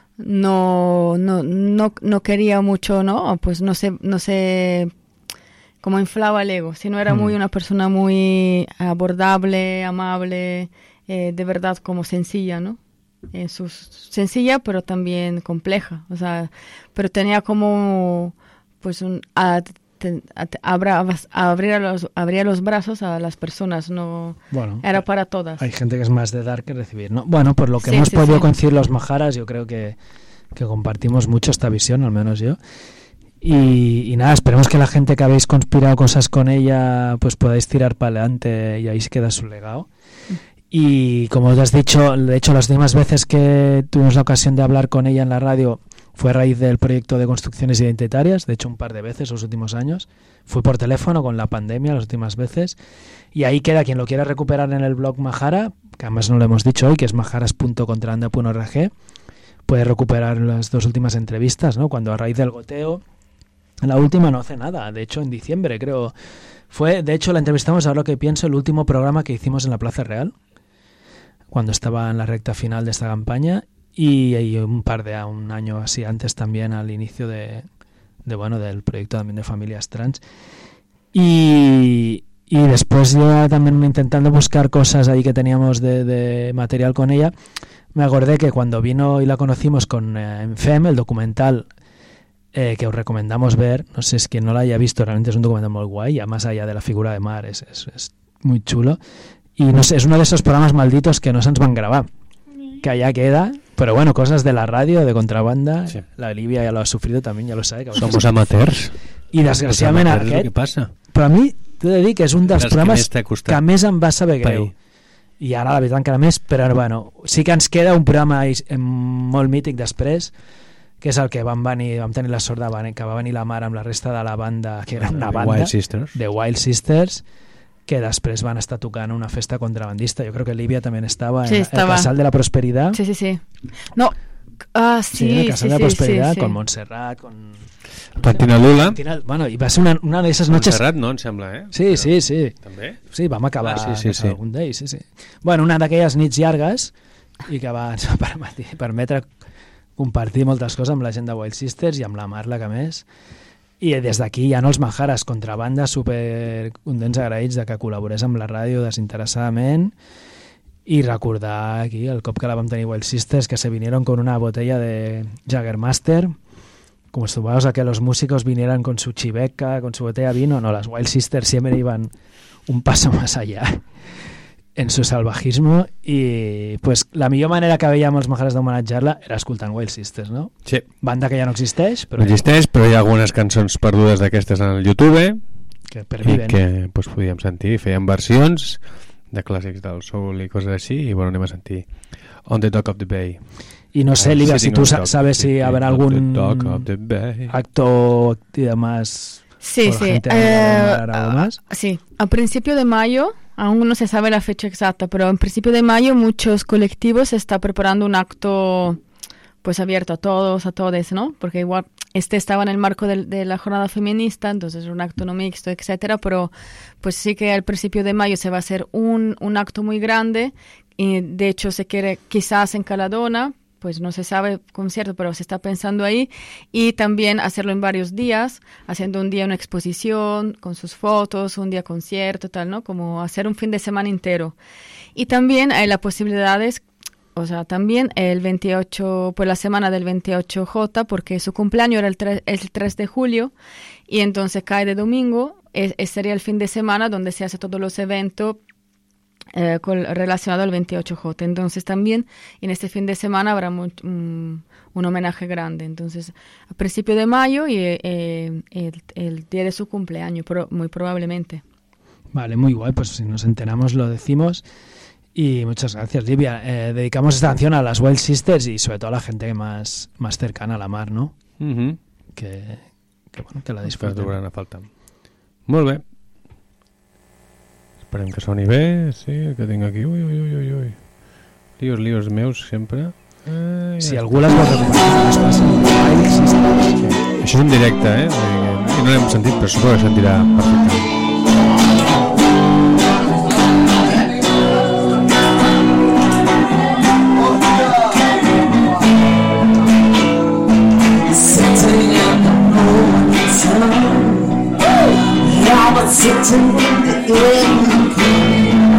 no no no, no quería mucho, ¿no? Pues no sé, no sé cómo inflaba el ego, sino era mm. muy una persona muy abordable, amable, eh, de verdad como sencilla, ¿no? En su sencilla pero también compleja, o sea, pero tenía como pues un a, a, a, abra, a abrir los abría los brazos a las personas, no bueno, era para todas.
Hay gente que es más de dar que recibir, ¿no? Bueno, por lo que sí, hemos sí, podido sí. coincidir los majaras, yo creo que, que compartimos mucho esta visión, al menos yo. Y, y nada, esperemos que la gente que habéis conspirado cosas con ella pues podáis tirar para adelante y ahí se queda su legado. Y como te has dicho, de hecho las últimas veces que tuvimos la ocasión de hablar con ella en la radio fue a raíz del proyecto de construcciones identitarias, de hecho un par de veces los últimos años. Fue por teléfono con la pandemia las últimas veces. Y ahí queda, quien lo quiera recuperar en el blog Majara, que además no lo hemos dicho hoy, que es majaras punto contrabanda punto org, puede recuperar las dos últimas entrevistas, ¿no? Cuando a raíz del goteo, la última no hace nada, de hecho en diciembre creo, fue, de hecho la entrevistamos, ahora lo que pienso, el último programa que hicimos en la Plaza Real, cuando estaba en la recta final de esta campaña, y, y un par de, un año así antes también al inicio de, de bueno, del proyecto también de familias trans. Y, y después yo también intentando buscar cosas ahí que teníamos de, de material con ella, me acordé que cuando vino y la conocimos con eh, en F E M, el documental eh, que os recomendamos ver, no sé si quien no la haya visto, realmente es un documental muy guay, ya más allá de la figura de Mar, es, es, es muy chulo. Y no sé, es uno de esos programas malditos que no se nos van a grabar, que allá queda, pero bueno, cosas de la radio, de contrabanda, sí. La Olivia ya lo ha sufrido también, ya lo sabe. Que
Somos amateurs.
I desgraciadament aquest,
què passa?
però a mi t'he de dir que és un dels programes que, que més em va saber greu. I ara la veritat encara més, però bueno, sí que ens queda un programa molt mític després, que és el que vam venir, vam tenir la sort de venir, que va venir la Mar amb la resta de la banda, que era una banda,
Wild Sisters.
de Wild Sisters, que després van estar tocant una festa contrabandista. Yo creo que Livia también estaba
sí,
en
estaba.
el Casal de la Prosperidad.
Sí, sí, sí. No, ah, sí,
sí, en el Casal
sí,
de la
sí,
Prosperidad,
sí, sí.
con Montserrat, con...
Patina Lula.
Patina, bueno, i va ser una, una de esas noches...
Montserrat no, em sembla, eh?
Sí,
Però...
sí, sí.
També?
Sí, vam acabar
ah, sí, sí, sí.
algun d'ells, sí, sí. Bueno, una d'aquelles nits llargues i que va permetre, permetre compartir moltes coses amb la gent de Wild Sisters i amb la Marla, que més. I des d'aquí ja no els Majares, contrabanda, super contents, agraïts de que col·laborés amb la ràdio desinteressadament i recordar aquí el cop que la vam tenir Wild Sisters, que se vinieron con una botella de Jägermeister, como supongamos a que los músicos vinieran con su chiveca, con su botella de vino. No, las Wild Sisters siempre iban un paso más allá en su salvajismo, i pues, la millor manera que veiem els Majares d'homenatjar-la era escoltant Wild Sisters, no?
Sí.
Banda que ja no existeix, però...
No existeix, però hi ha algunes cançons perdudes d'aquestes en el YouTube
que perviven.
I que pues, podíem sentir. Feien versions de clàssics del soul i coses així, i bueno, anem a sentir On the Dock of the Bay.
Y no sé, Livia, si tú sa sabes si habrá algún acto más...
Sí, sí. Eh, más. Sí, a principio de mayo, aún no se sabe la fecha exacta, pero en principio de mayo muchos colectivos están preparando un acto pues abierto a todos, a todes, ¿no? Porque igual este estaba en el marco de, de la jornada feminista, entonces un acto no mixto, etcétera, pero pues sí que al principio de mayo se va a hacer un, un acto muy grande, y de hecho se quiere quizás en Caladona, pues no se sabe con cierto, pero se está pensando ahí, y también hacerlo en varios días, haciendo un día una exposición con sus fotos, un día concierto, tal, ¿no? Como hacer un fin de semana entero. Y también hay las posibilidades, o sea, también el veintiocho, pues la semana del veintiocho J, porque su cumpleaños era el tres, el tres de julio, y entonces cae de domingo, es, es sería el fin de semana donde se hace todos los eventos Eh, con, relacionado al veintiocho J. Entonces también en este fin de semana habrá muy, um, un homenaje grande. Entonces a principio de mayo y eh, el, el día de su cumpleaños, pro, muy probablemente.
Vale, muy guay, pues si nos enteramos lo decimos. Y muchas gracias, Livia. Eh, dedicamos esta canción a las Wild Sisters y sobre todo a la gente más, más cercana a la Mar, ¿no?
Mm-hmm.
que, que, bueno, que la disfruten.
Que trobaran a falta. Molt bé. Esperem que soni bé, sí, el que tinc aquí, ui, ui, ui, ui, ui. Lios, lios meus, sempre. Ai,
si algú les vol recuperar,
sí. Això és en directe, eh? I no l'hem sentit, però suposo que sentirà perfectament.
Sitting in the air,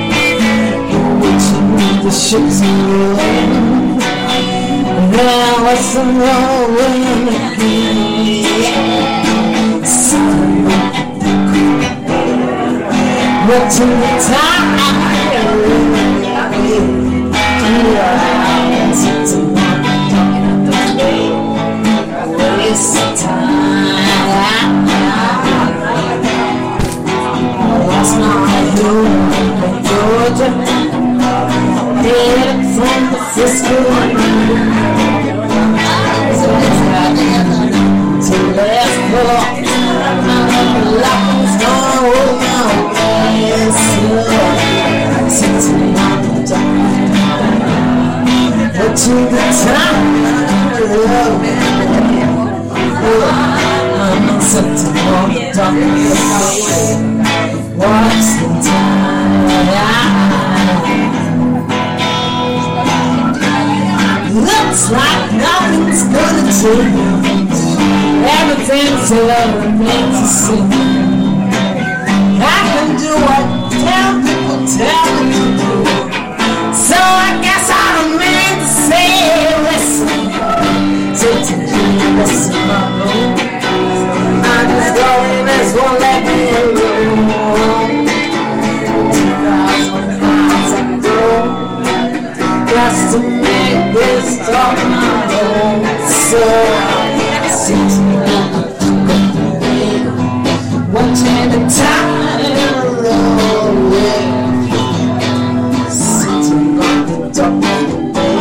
watching the ships roll. Now what's the wrong with me? Watching the time, sitting talking at the way, waste time. Looks like nothing's gonna change. Everything's remains the same. I can do what tell people tell me to do. So I guess I'll remain the same. Listen, so today, listen, my lord. I'm just going, this won't let me alone. Two thousand miles ago, just to make this talk my own. So I sit here, watching the time roll away, sitting on the top of the bay.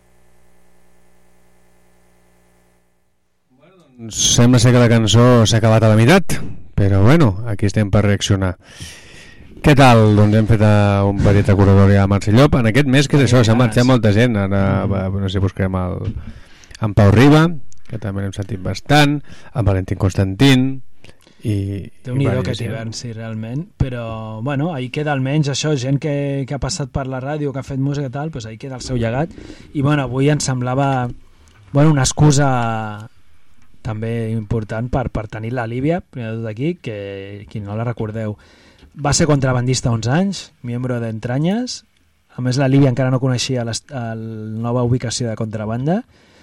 Sembla ser que la cançó s'ha acabat a la meitat, però bueno, aquí estem per reaccionar. Què tal? Doncs hem fet un petit recordatori a Mercè Llop. En aquest mes, que és això, s'ha marxat molta gent. Ara, no sé, buscarem el, en Pau Riba, que també l'hem sentit bastant, en Valentín Constantín, i...
Déu-n'hi-do que t'hivern, sí, realment. Però, bueno, ahí queda almenys això, gent que, que ha passat per la ràdio, que ha fet música i tal, doncs ahí queda el seu llegat. I, bueno, avui ens semblava, bueno, una excusa també important per, per tenir la Líbia, primer de tot aquí, que qui no la recordeu, va ser contrabandista uns anys, membre d'Entranyes. A més, la Líbia encara no coneixia la nova ubicació de contrabanda,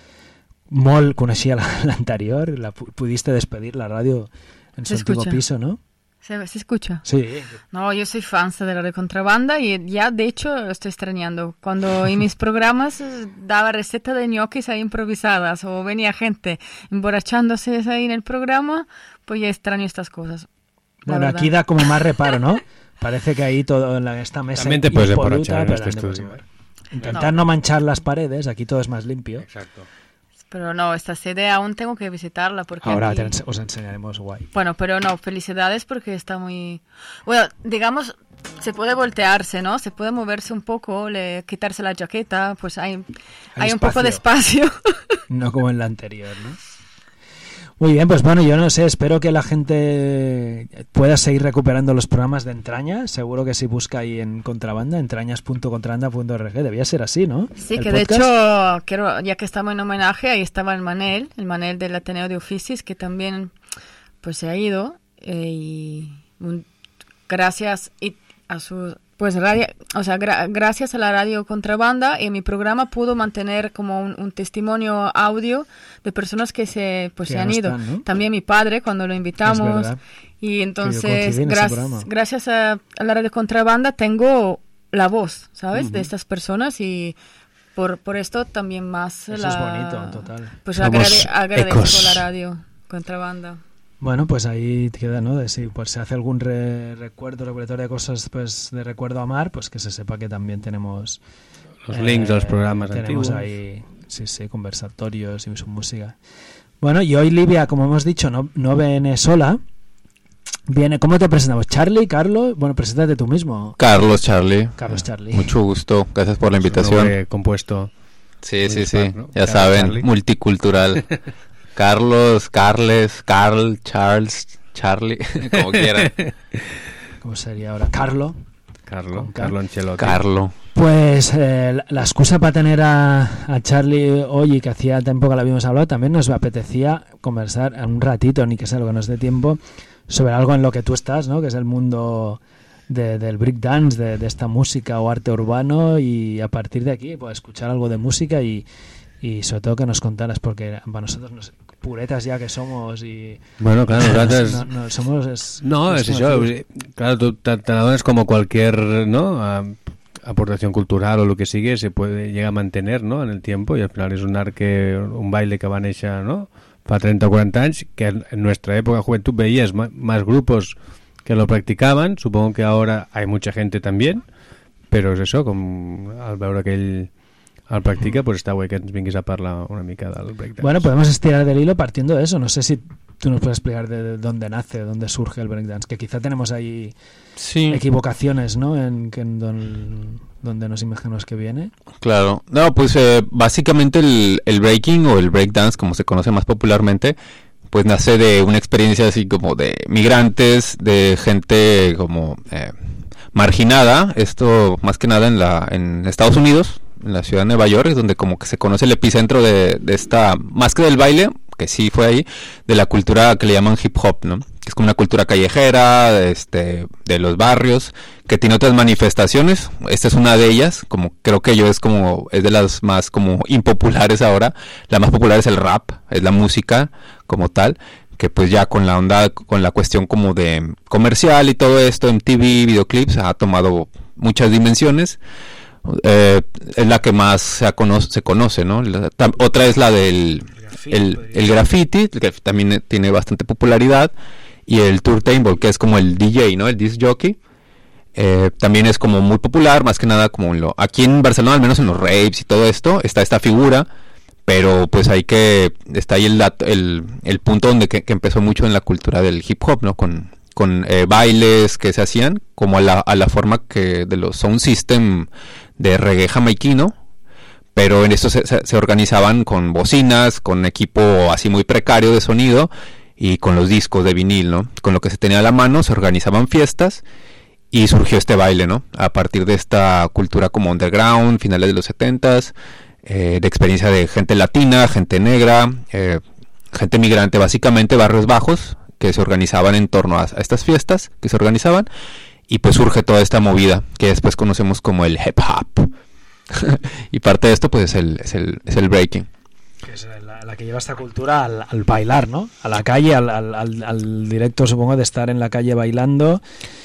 molt coneixia l'anterior, la, pudiste despedir la radio en su antiguo piso, ¿no?
¿Se, ¿Se escucha?
Sí.
No, yo soy fan de la de contrabanda y ya de hecho estoy extrañando. Cuando en mis programas daba receta de ñoquis ahí improvisadas o venía gente emborrachándose ahí en el programa, pues ya extraño estas cosas.
Bueno, verdad. Aquí da como más reparo, ¿no? Parece que ahí todo en esta mesa
también te puedes emborrachar en este estudio.
Intentar no. no manchar las paredes, aquí todo es más limpio.
Exacto.
Pero no, esta sede aún tengo que visitarla porque
ahora
aquí...
te os enseñaremos guay.
Bueno, pero no, felicidades porque está muy... Bueno, digamos, se puede voltearse, ¿no? Se puede moverse un poco, le... quitarse la jaqueta, pues hay, hay, hay un poco de espacio.
No como en la anterior, ¿no? Muy bien, pues bueno, yo no sé, espero que la gente pueda seguir recuperando los programas de Entraña. Seguro que si busca ahí en Contrabanda, entrañas punto contrabanda punto org, debía ser así, ¿no?
Sí, que podcast. De hecho, quiero, ya que estamos en homenaje, ahí estaba el Manel, el Manel del Ateneo de Oficis, que también pues se ha ido, eh, y un, gracias y a su... Pues radio, o sea, gra- gracias a la radio Contrabanda, en mi programa pudo mantener como un, un testimonio audio de personas que se pues que se han ido. Están, ¿no? También mi padre cuando lo invitamos. Y entonces, gra- gracias a, a la radio Contrabanda tengo la voz, ¿sabes? Uh-huh. De estas personas y por por esto también más
eso
la...
es bonito, total.
Pues agrade- agradezco la radio Contrabanda.
Bueno, pues ahí queda, ¿no? De si pues se hace algún re- recuerdo, repertorio de cosas pues de recuerdo a Mar, pues que se sepa que también tenemos
los eh, links de los programas
tenemos
antiguos.
Ahí, sí, sí, conversatorios y su música. Bueno, y hoy Livia, como hemos dicho, no, no viene sola. Viene, ¿cómo te presentamos? ¿Charlie? ¿Carlos? Bueno, preséntate tú mismo.
Carlos Charlie.
Carlos Charlie.
Mucho gusto, gracias por la invitación.
Un compuesto.
Sí, sí, sí, ¿no? Ya Carlos saben, Charlie. Multicultural. Carlos, Carles, Carl, Charles, Charlie, como quieran.
¿Cómo sería ahora? Carlo.
Carlo, Carlo Ancelotti.
Carlo.
Pues eh, la, la excusa para tener a, a Charlie hoy, que hacía tiempo que la habíamos hablado, también nos apetecía conversar un ratito, ni que sea lo que nos dé tiempo, sobre algo en lo que tú estás, ¿no? Que es el mundo de, del breakdance, de, de esta música o arte urbano, y a partir de aquí, pues escuchar algo de música y, y sobre todo que nos contaras, porque para nosotros nos, puretas ya que somos y...
Bueno, claro, nosaltres...
No, no, somos... Es,
no, es eso, claro, tú te, te adones como cualquier, ¿no? A, aportación cultural o lo que sigue se puede llegar a mantener, ¿no? En el tiempo, y al final es un art que, un baile que va néixer, ¿no? Fa treinta o cuarenta anys, que en nuestra época de juventud veías más, más grupos que lo practicaban. Supongo que ahora hay mucha gente también, pero es eso, com al veure aquell el practica, pues està bé que ens vinguis a parlar una mica del breakdance.
Bueno, podemos estirar del hilo partiendo de eso. No sé si tú nos puedes explicar de dónde nace, de dónde surge el breakdance, que quizá tenemos ahí sí. equivocaciones, ¿no? En, que en don, donde nos imaginamos que viene.
Claro. No, pues eh, básicamente el, el breaking o el breakdance, como se conoce más popularmente, pues nace de una experiencia así como de migrantes, de gente como eh, marginada, esto más que nada en la en Estados Unidos, en la ciudad de Nueva York, donde como que se conoce el epicentro de, de esta, más que del baile, que sí fue ahí, de la cultura que le llaman hip hop, ¿no? Que es como una cultura callejera, este, de los barrios, que tiene otras manifestaciones. Esta es una de ellas, como creo que yo es como, es de las más como impopulares ahora. La más popular es el rap, es la música como tal, que pues ya con la onda, con la cuestión como de comercial y todo esto, M T V, videoclips, ha tomado muchas dimensiones. Eh, es la que más se conoce, se conoce, ¿no? La, tam, otra es la del el, el graffiti, que también tiene bastante popularidad, y el turntable, que es como el D J, ¿no? El disc jockey, eh, también es como muy popular, más que nada como en lo, aquí en Barcelona, al menos en los raves y todo esto, está esta figura, pero pues hay que, está ahí el, el, el punto donde que, que empezó mucho en la cultura del hip hop, ¿no? Con con eh, bailes que se hacían como a la, a la forma que de los sound system de reggae jamaiquino, pero en esto se, se, se organizaban con bocinas, con equipo así muy precario de sonido y con los discos de vinil, ¿no? Con lo que se tenía a la mano se organizaban fiestas y surgió este baile, ¿no? A partir de esta cultura como underground, finales de los setentas, eh, de experiencia de gente latina, gente negra, eh, gente migrante, básicamente barrios bajos, que se organizaban en torno a, a estas fiestas que se organizaban, y pues surge toda esta movida que después conocemos como el hip hop. Y parte de esto pues es el, es el, es el breaking,
que es la, la que lleva esta cultura al, al bailar, ¿no? A la calle, al, al, al, al directo, supongo, de estar en la calle bailando,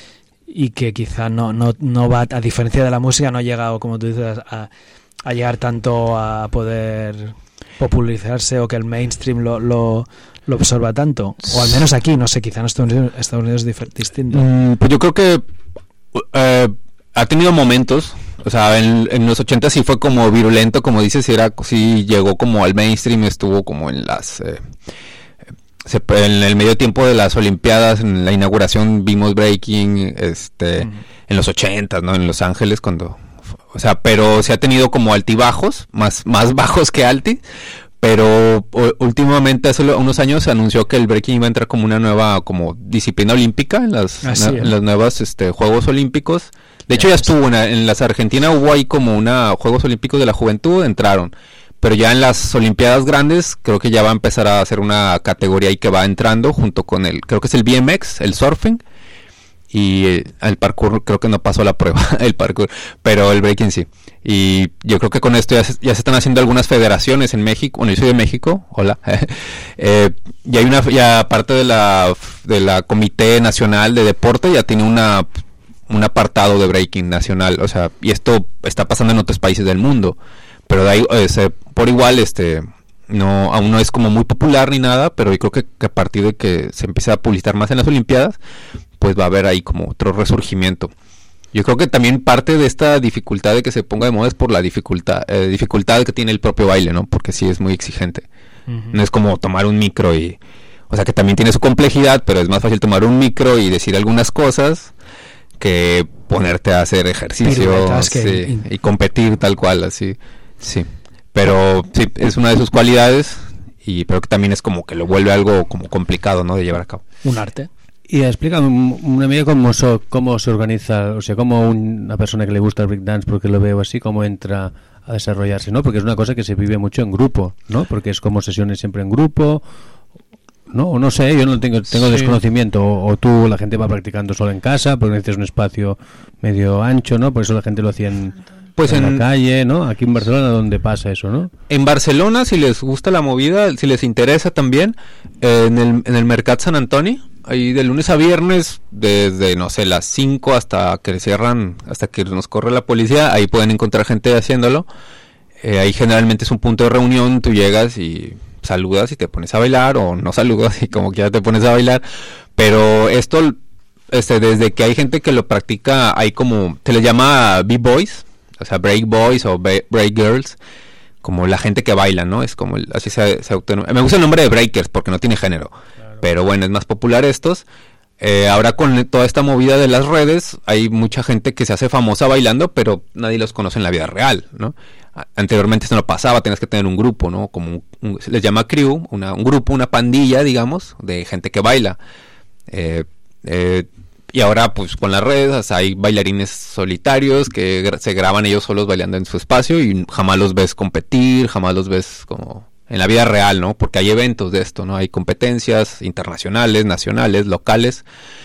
y que quizá no, no, no va, a diferencia de la música, no ha llegado, como tú dices, a, a llegar tanto a poder popularizarse, o que el mainstream lo, lo, lo absorba tanto, o al menos aquí, no sé, quizá en Estados Unidos, Estados Unidos es dif- distinto.
Mm, pues yo creo que eh, ha tenido momentos, o sea, en, en los ochenta sí fue como virulento, como dices, sí, era, sí llegó como al mainstream, estuvo como en las eh, se, en el medio tiempo de las Olimpiadas, en la inauguración vimos breaking, este, mm. en los ochenta, ¿no? En Los Ángeles, cuando, o sea, pero se ha tenido como altibajos, más, más bajos que alti, pero o, últimamente hace unos años se anunció que el breaking iba a entrar como una nueva como disciplina olímpica en las, na, en las nuevas este, Juegos Olímpicos. De hecho ya estuvo en, en las Argentina, hubo ahí como una Juegos Olímpicos de la Juventud, entraron, pero ya en las Olimpiadas grandes creo que ya va a empezar a hacer una categoría ahí que va entrando junto con el, creo que es el B M X, el surfing, y eh, el parkour creo que no pasó la prueba, el parkour, pero el breaking sí. Y yo creo que con esto ya se, ya se están haciendo algunas federaciones en México. Bueno, yo soy de México, hola. eh, y hay una, ya parte de la de la Comité Nacional de Deporte ya tiene una un apartado de breaking nacional, o sea, y esto está pasando en otros países del mundo, pero de ahí, eh, se, por igual, este, no, aún no es como muy popular ni nada, pero yo creo que, que a partir de que se empiece a publicitar más en las Olimpiadas, pues va a haber ahí como otro resurgimiento. Yo creo que también parte de esta dificultad de que se ponga de moda es por la dificultad eh, dificultad que tiene el propio baile, ¿no? Porque sí es muy exigente. Uh-huh. No es como tomar un micro y... O sea, que también tiene su complejidad, pero es más fácil tomar un micro y decir algunas cosas que ponerte a hacer ejercicio, sí, que... y competir tal cual, así. Sí. Pero sí, es una de sus cualidades, y pero que también es como que lo vuelve algo como complicado, ¿no? De llevar a cabo.
Un arte.
Y explícame una media cómo, so, cómo se organiza, o sea, cómo una persona que le gusta el breakdance, porque lo veo así, cómo entra a desarrollarse, ¿no? Porque es una cosa que se vive mucho en grupo, ¿no? Porque es como sesiones siempre en grupo, ¿no? O no sé, yo no tengo tengo sí. desconocimiento, o, o tú, la gente va practicando solo en casa, porque necesitas un espacio medio ancho, ¿no? Por eso la gente lo hacía en... Pues en, en la calle, ¿no? Aquí en Barcelona, ¿dónde pasa eso, no?
En Barcelona, si les gusta la movida, si les interesa también, eh, en el en el Mercat Sant Antoni, ahí de lunes a viernes, desde, no sé, las cinco hasta que cierran, hasta que nos corre la policía, ahí pueden encontrar gente haciéndolo. Eh, ahí generalmente es un punto de reunión, tú llegas y saludas y te pones a bailar, o no saludas y como que ya te pones a bailar, pero esto, este, desde que hay gente que lo practica, hay como, se le llama B-Boys, o sea, break boys o be- break girls, como la gente que baila, ¿no? Es como, el, así se, se auto... Me gusta el nombre de breakers porque no tiene género, claro. Pero bueno, es más popular estos. Eh, ahora con toda esta movida de las redes, hay mucha gente que se hace famosa bailando, pero nadie los conoce en la vida real, ¿no? Anteriormente esto no pasaba, tenías que tener un grupo, ¿no? Como un, un, se les llama crew, una, un grupo, una pandilla, digamos, de gente que baila. Eh, eh, y ahora, pues, con las redes, o sea, hay bailarines solitarios que gra- se graban ellos solos bailando en su espacio y jamás los ves competir, jamás los ves como en la vida real, ¿no? Porque hay eventos de esto, ¿no? Hay competencias internacionales, nacionales, locales,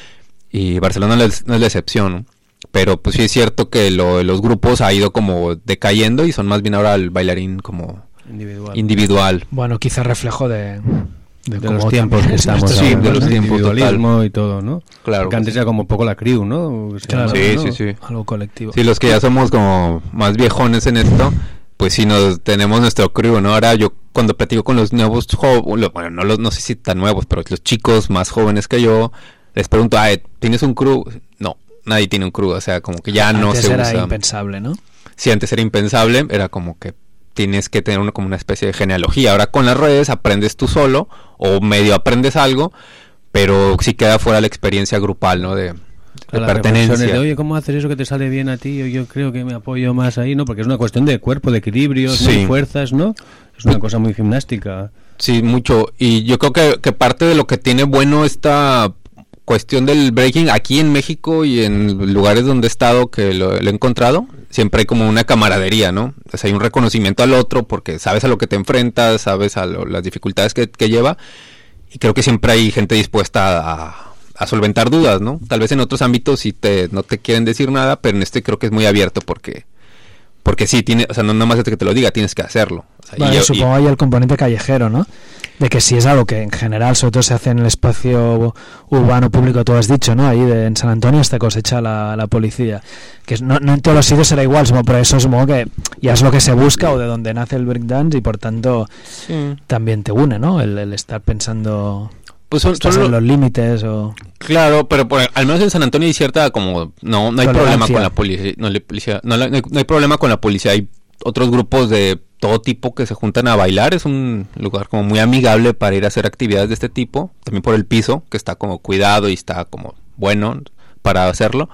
y Barcelona no es, no es la excepción, ¿no? Pero pues sí es cierto que lo, los grupos ha ido como decayendo y son más bien ahora el bailarín como
individual.
individual.
Bueno, quizá reflejo de,
de, de los tiempos que estamos
sí,
ahora,
de los
¿no?
tiempos
individualismo y todo, ¿no?
Claro.
Porque antes era como un poco la crew, ¿no?
Claro,
sí,
¿no?
sí, sí.
Algo colectivo.
Sí, los que ya somos como más viejones en esto, pues sí nos tenemos nuestro crew, ¿no? Ahora yo cuando platico con los nuevos jóvenes, bueno, no los no sé si tan nuevos, pero los chicos más jóvenes que yo, les pregunto, "Ay, ¿tienes un crew?" No. Nadie tiene un crew, o sea, como que ya
antes
no se
era
usa.
Era impensable, ¿no?
Sí, antes era impensable, era como que tienes que tener una, como una especie de genealogía. Ahora con las redes aprendes tú solo, o medio aprendes algo, pero sí queda fuera la experiencia grupal, ¿no? De, de
las
pertenencia.
De, oye, ¿cómo haces eso que te sale bien a ti? Yo, yo creo que me apoyo más ahí, ¿no? Porque es una cuestión de cuerpo, de equilibrios, sí. ¿no? Y fuerzas, ¿no? Es una cosa muy gimnástica.
Sí, mucho. Y yo creo que, que parte de lo que tiene bueno esta cuestión del breaking aquí en México y en lugares donde he estado que lo, lo he encontrado, siempre hay como una camaradería, ¿no? O sea, hay un reconocimiento al otro porque sabes a lo que te enfrentas, sabes a lo, las dificultades que, que lleva, y creo que siempre hay gente dispuesta a, a solventar dudas, ¿no? Tal vez en otros ámbitos sí te, no te quieren decir nada, pero en este creo que es muy abierto porque porque sí, tiene, o sea, no nada más es que te lo diga, tienes que hacerlo. O sea,
vale,
y,
supongo hay el componente callejero, ¿no? De que si es algo que en general sobre todo se hace en el espacio urbano público, tú has dicho, ¿no? Ahí de, en San Antonio te cosecha la, la policía. Que no, no en todos los sitios será igual, supongo, pero eso supongo que ya es lo que se busca o de donde nace el breakdance y por tanto sí. también te une, ¿no? El, el estar pensando...
Pues son, son
lo... los límites o...
Claro, pero por, al menos en San Antonio hay cierta como... No, no hay problema con la policía. No, la policía no, no, hay, no hay problema con la policía. Hay otros grupos de todo tipo que se juntan a bailar. Es un lugar como muy amigable para ir a hacer actividades de este tipo. También por el piso, que está como cuidado y está como bueno para hacerlo.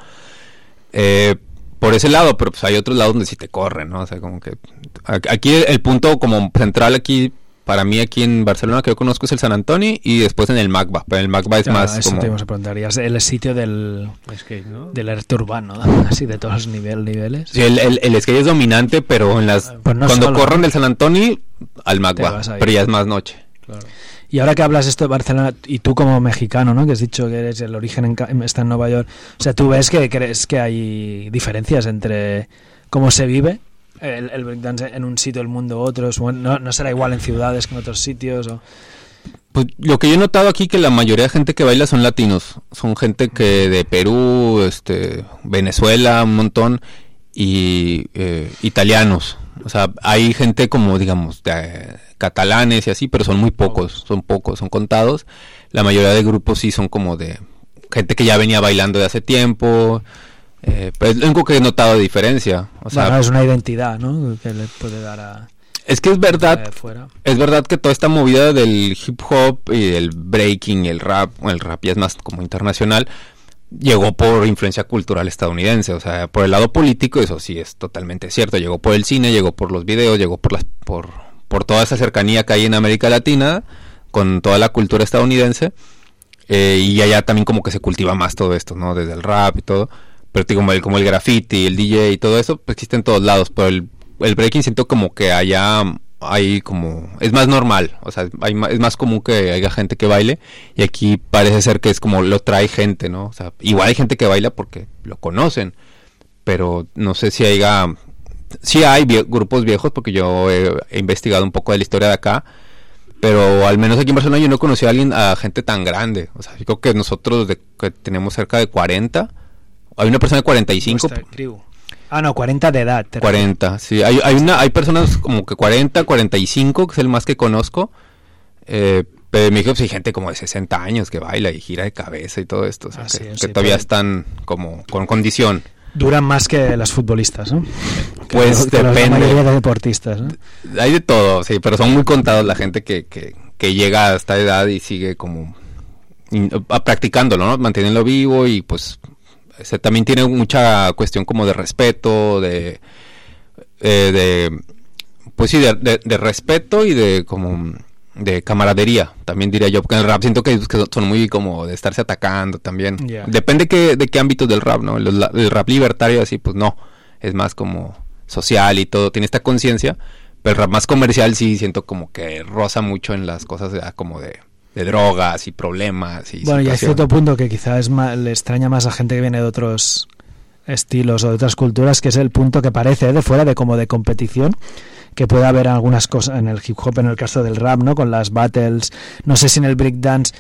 Eh, por ese lado, pero pues hay otros lados donde sí te corren, ¿no? O sea, como que... Aquí el, el punto como central aquí... Para mí aquí en Barcelona que yo conozco es el San Antonio y después en el Macba, pero el Macba es
claro,
más
eso
como...
te íbamos a preguntar, ya es el sitio del skate, ¿no? Del arte urbano, así de todos los nivel, niveles.
Sí, el, el, el skate es dominante, pero en las pues no cuando solo, corren ¿no? del San Antonio al Macba, pero ya es más noche.
Claro. Y ahora que hablas esto de Barcelona, y tú como mexicano, ¿no? Que has dicho que eres el origen en, está en Nueva York, o sea, ¿tú ves que crees que hay diferencias entre cómo se vive el, el breakdance en un sitio del mundo u otro? No, no será igual en ciudades que en otros sitios o...
Pues lo que yo he notado aquí que la mayoría de gente que baila son latinos, son gente que de Perú, este, Venezuela, un montón, y eh, italianos. O sea, hay gente como, digamos, de, eh, catalanes y así, pero son muy pocos, son pocos, son contados. La mayoría de grupos sí son como de gente que ya venía bailando de hace tiempo. Eh, pero es lo único que he notado de diferencia. O sea,
bueno, es una identidad, ¿no? Que le puede dar a...
Es que es verdad, es verdad que toda esta movida del hip hop y del breaking y el rap, el rap ya es más como internacional, llegó por influencia cultural estadounidense. O sea, por el lado político eso sí es totalmente cierto. Llegó por el cine, llegó por los videos, llegó por las, por, por toda esa cercanía que hay en América Latina con toda la cultura estadounidense. Eh, y allá también como que se cultiva más todo esto, ¿no? Desde el rap y todo. Pero como el, como el graffiti, el D J y todo eso, pues existe en todos lados. Pero el, el breaking siento como que allá hay como... es más normal. O sea, hay, es más común que haya gente que baile. Y aquí parece ser que es como lo trae gente, ¿no? O sea, igual hay gente que baila porque lo conocen. Pero no sé si haya... sí hay vie- grupos viejos porque yo he, he investigado un poco de la historia de acá. Pero al menos aquí en Barcelona yo no conocí a alguien, a gente tan grande. O sea, yo creo que nosotros de, que tenemos cerca de cuarenta... hay una persona de cuarenta y cinco.
Ah, no, cuarenta de edad.
cuarenta, sí. Hay, hay, una, hay personas como que cuarenta, cuarenta y cinco, que es el más que conozco. Eh, pero en México pues, hay gente como de sesenta años que baila y gira de cabeza y todo esto. O sea, ah, que, sí, que sí, todavía pero... están como con condición.
Duran más que las futbolistas, ¿no? Que
Pues
que
depende.
La mayoría de deportistas, ¿no?
Hay de todo, sí, pero son muy contados la gente que, que, que llega a esta edad y sigue como in, a, practicándolo, ¿no? Manteniéndolo vivo y pues se, también tiene mucha cuestión como de respeto, de, eh, de pues sí, de, de, de respeto y de como de camaradería, también diría yo, porque en el rap siento que, que son muy como de estarse atacando también.
Yeah.
Depende que, de qué ámbitos del rap, ¿no? El, el rap libertario así, pues no, es más como social y todo, tiene esta conciencia, pero el rap más comercial sí siento como que roza mucho en las cosas ya, como de, de drogas y problemas. Y
bueno, y hay
situación.
cierto punto que quizás es más, le extraña más a gente que viene de otros estilos o de otras culturas, que es el punto que parece ¿eh? de fuera de como de competición, que puede haber algunas cosas en el hip hop, en el caso del rap, ¿no? Con las battles, no sé si en el breakdance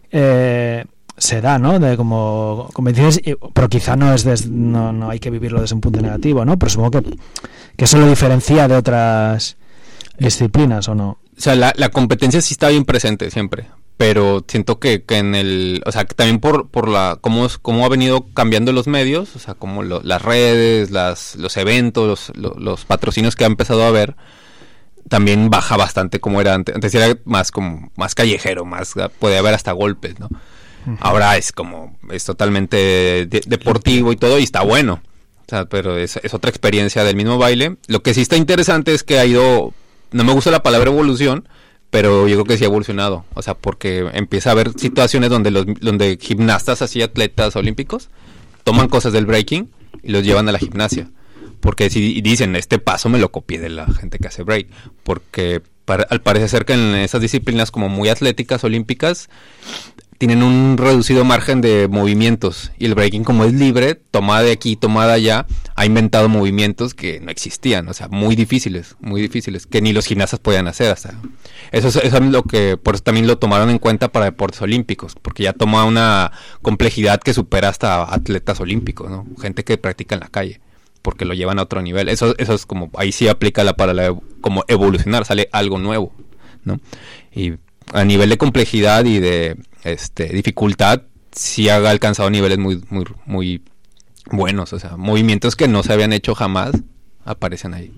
eh, se da, ¿no? De como convenciones, pero quizá no es des, no, no hay que vivirlo desde un punto negativo, ¿no? Pero supongo que, que eso lo diferencia de otras disciplinas, ¿o no?
O sea, la, la competencia sí está bien presente siempre, pero siento que, que en el, o sea, que también por por la cómo cómo ha venido cambiando los medios, o sea, como lo, las redes, las los eventos, los, los, los patrocinios que ha empezado a haber, también baja bastante como era antes. Antes era más como más callejero, más podía haber hasta golpes, ¿no? Uh-huh. Ahora es como es totalmente de, deportivo y todo y está bueno. O sea, pero es, es otra experiencia del mismo baile. Lo que sí está interesante es que ha ido, no me gusta la palabra evolución, pero yo creo que sí ha evolucionado, o sea, porque empieza a haber situaciones donde los donde gimnastas así, atletas olímpicos, toman cosas del breaking y los llevan a la gimnasia, porque si dicen, este paso me lo copié de la gente que hace break, porque para, al parecer ser que en esas disciplinas como muy atléticas, olímpicas, tienen un reducido margen de movimientos, y el breaking como es libre, tomada de aquí, tomada allá, ha inventado movimientos que no existían, o sea, muy difíciles, muy difíciles, que ni los gimnastas podían hacer hasta. Eso es, eso es lo que, por eso también lo tomaron en cuenta para deportes olímpicos, porque ya toma una complejidad que supera hasta atletas olímpicos, ¿no? Gente que practica en la calle, porque lo llevan a otro nivel. Eso, eso es como, ahí sí aplica la para la, como evolucionar, sale algo nuevo, ¿no? Y a nivel de complejidad y de este dificultad, sí ha alcanzado niveles muy, muy, muy buenos, o sea, movimientos que no se habían hecho jamás aparecen ahí.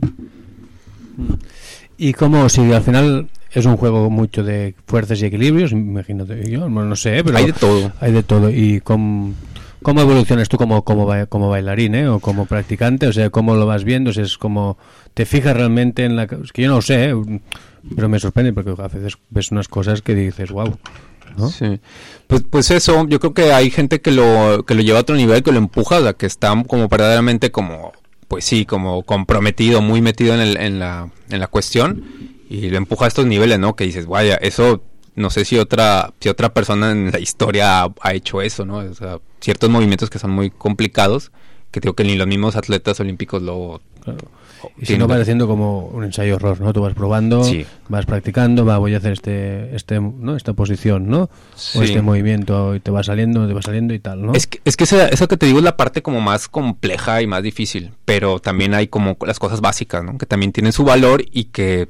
Y como si al final es un juego mucho de fuerzas y equilibrios, imagínate, yo no, no sé, pero
hay de todo.
Hay de todo. Y cómo, cómo evolucionas tú como como, como bailarín, ¿eh? O como practicante, o sea, cómo lo vas viendo, si es como te fijas realmente en la, es que yo no lo sé, ¿eh? Pero me sorprende porque a veces ves unas cosas que dices, wow, ¿no?
Sí. Pues, pues eso, yo creo que hay gente que lo que lo lleva a otro nivel, que lo empuja, o sea, que está como verdaderamente como, pues sí, como comprometido, muy metido en, el, en la en la cuestión, y lo empuja a estos niveles, ¿no? Que dices, vaya, eso no sé si otra si otra persona en la historia ha, ha hecho eso, ¿no? O sea, ciertos movimientos que son muy complicados, que digo que ni los mismos atletas olímpicos lo...
Claro. Y si no va haciendo como un ensayo horror, ¿no? Tú vas probando,
sí.
vas practicando, va, voy a hacer este, este, ¿no? Esta posición, ¿no?
Sí.
O este movimiento, y te va saliendo, te va saliendo y tal, ¿no?
Es que, es que esa, eso que te digo es la parte como más compleja y más difícil, pero también hay como las cosas básicas, ¿no? Que también tienen su valor y que,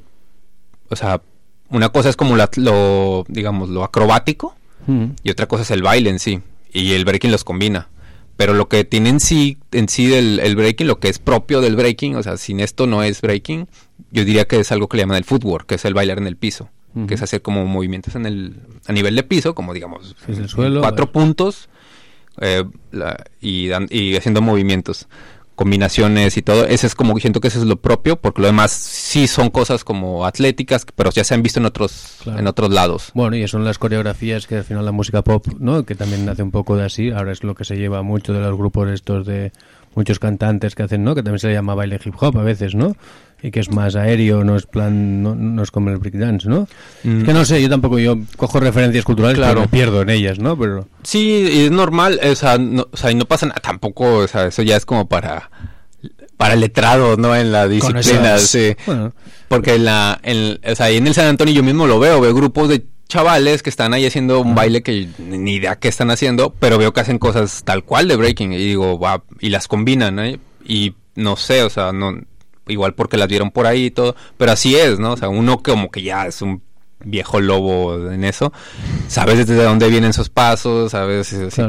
o sea, una cosa es como la, lo, digamos, lo acrobático, mm. y otra cosa es el baile en sí, y el breaking los combina. Pero lo que tiene en sí, en sí del el breaking, lo que es propio del breaking, o sea, sin esto no es breaking, yo diría que es algo que le llaman el footwork, que es el bailar en el piso, uh-huh. que es hacer como movimientos en el a nivel de piso, como digamos,
es el suelo,
cuatro puntos, eh, la, y, dan, y haciendo movimientos, combinaciones y todo. Ese es como, siento que eso es lo propio, porque lo demás sí son cosas como atléticas, pero ya se han visto en otros claro. en otros lados.
Bueno, y son las coreografías que al final la música pop, ¿no? Que también hace un poco de así, ahora es lo que se lleva mucho de los grupos estos de muchos cantantes que hacen, ¿no? Que también se le llama baile hip hop a veces, ¿no? Y que es más aéreo, no es plan, no, no es como el breakdance, ¿no? Mm. Es que no sé, yo tampoco, yo cojo referencias culturales, claro. pero me pierdo en ellas, ¿no? Pero
sí, es normal, o sea, no, o sea, y no pasa nada, tampoco, o sea, eso ya es como para para letrados, ¿no? En la disciplina, sí. Bueno. Porque en la, en, o sea, en el San Antonio yo mismo lo veo, veo grupos de chavales que están ahí haciendo un baile que ni idea qué están haciendo, pero veo que hacen cosas tal cual de breaking, y digo, wow, y las combinan, ¿eh? Y no sé, o sea, no, igual porque las vieron por ahí y todo, pero así es, ¿no? O sea, uno como que ya es un viejo lobo en eso, sabes desde dónde vienen esos pasos, sabes así claro. como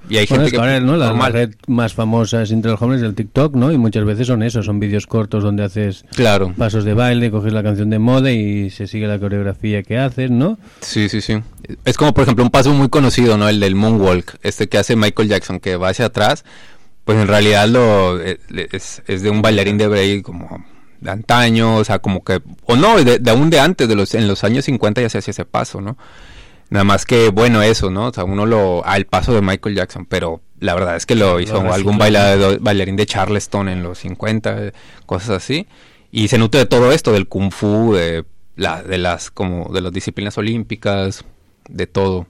Y hay
bueno,
gente
es que
que
ahora, ¿no? La, la
normal.
red más famosa entre los jóvenes es el TikTok, ¿no? Y muchas veces son eso, son vídeos cortos donde haces
claro.
pasos de baile, coges la canción de moda y se sigue la coreografía que haces, ¿no?
Sí, sí, sí. Es como, por ejemplo, un paso muy conocido, ¿no? El del moonwalk, este que hace Michael Jackson, que va hacia atrás. Pues en realidad lo es, es de un bailarín de break como de antaño, o sea, como que, o no, de, de aún de antes, de los en los años cincuenta ya se hacía ese paso, ¿no? Nada más que, bueno, eso, ¿no? O sea, uno lo, al paso de Michael Jackson, pero la verdad es que lo hizo
lo
algún bailador, bailarín de Charleston en los cincuenta, cosas así, y se nutre de todo esto, del kung fu, de, la, de las, como, de las disciplinas olímpicas, de todo.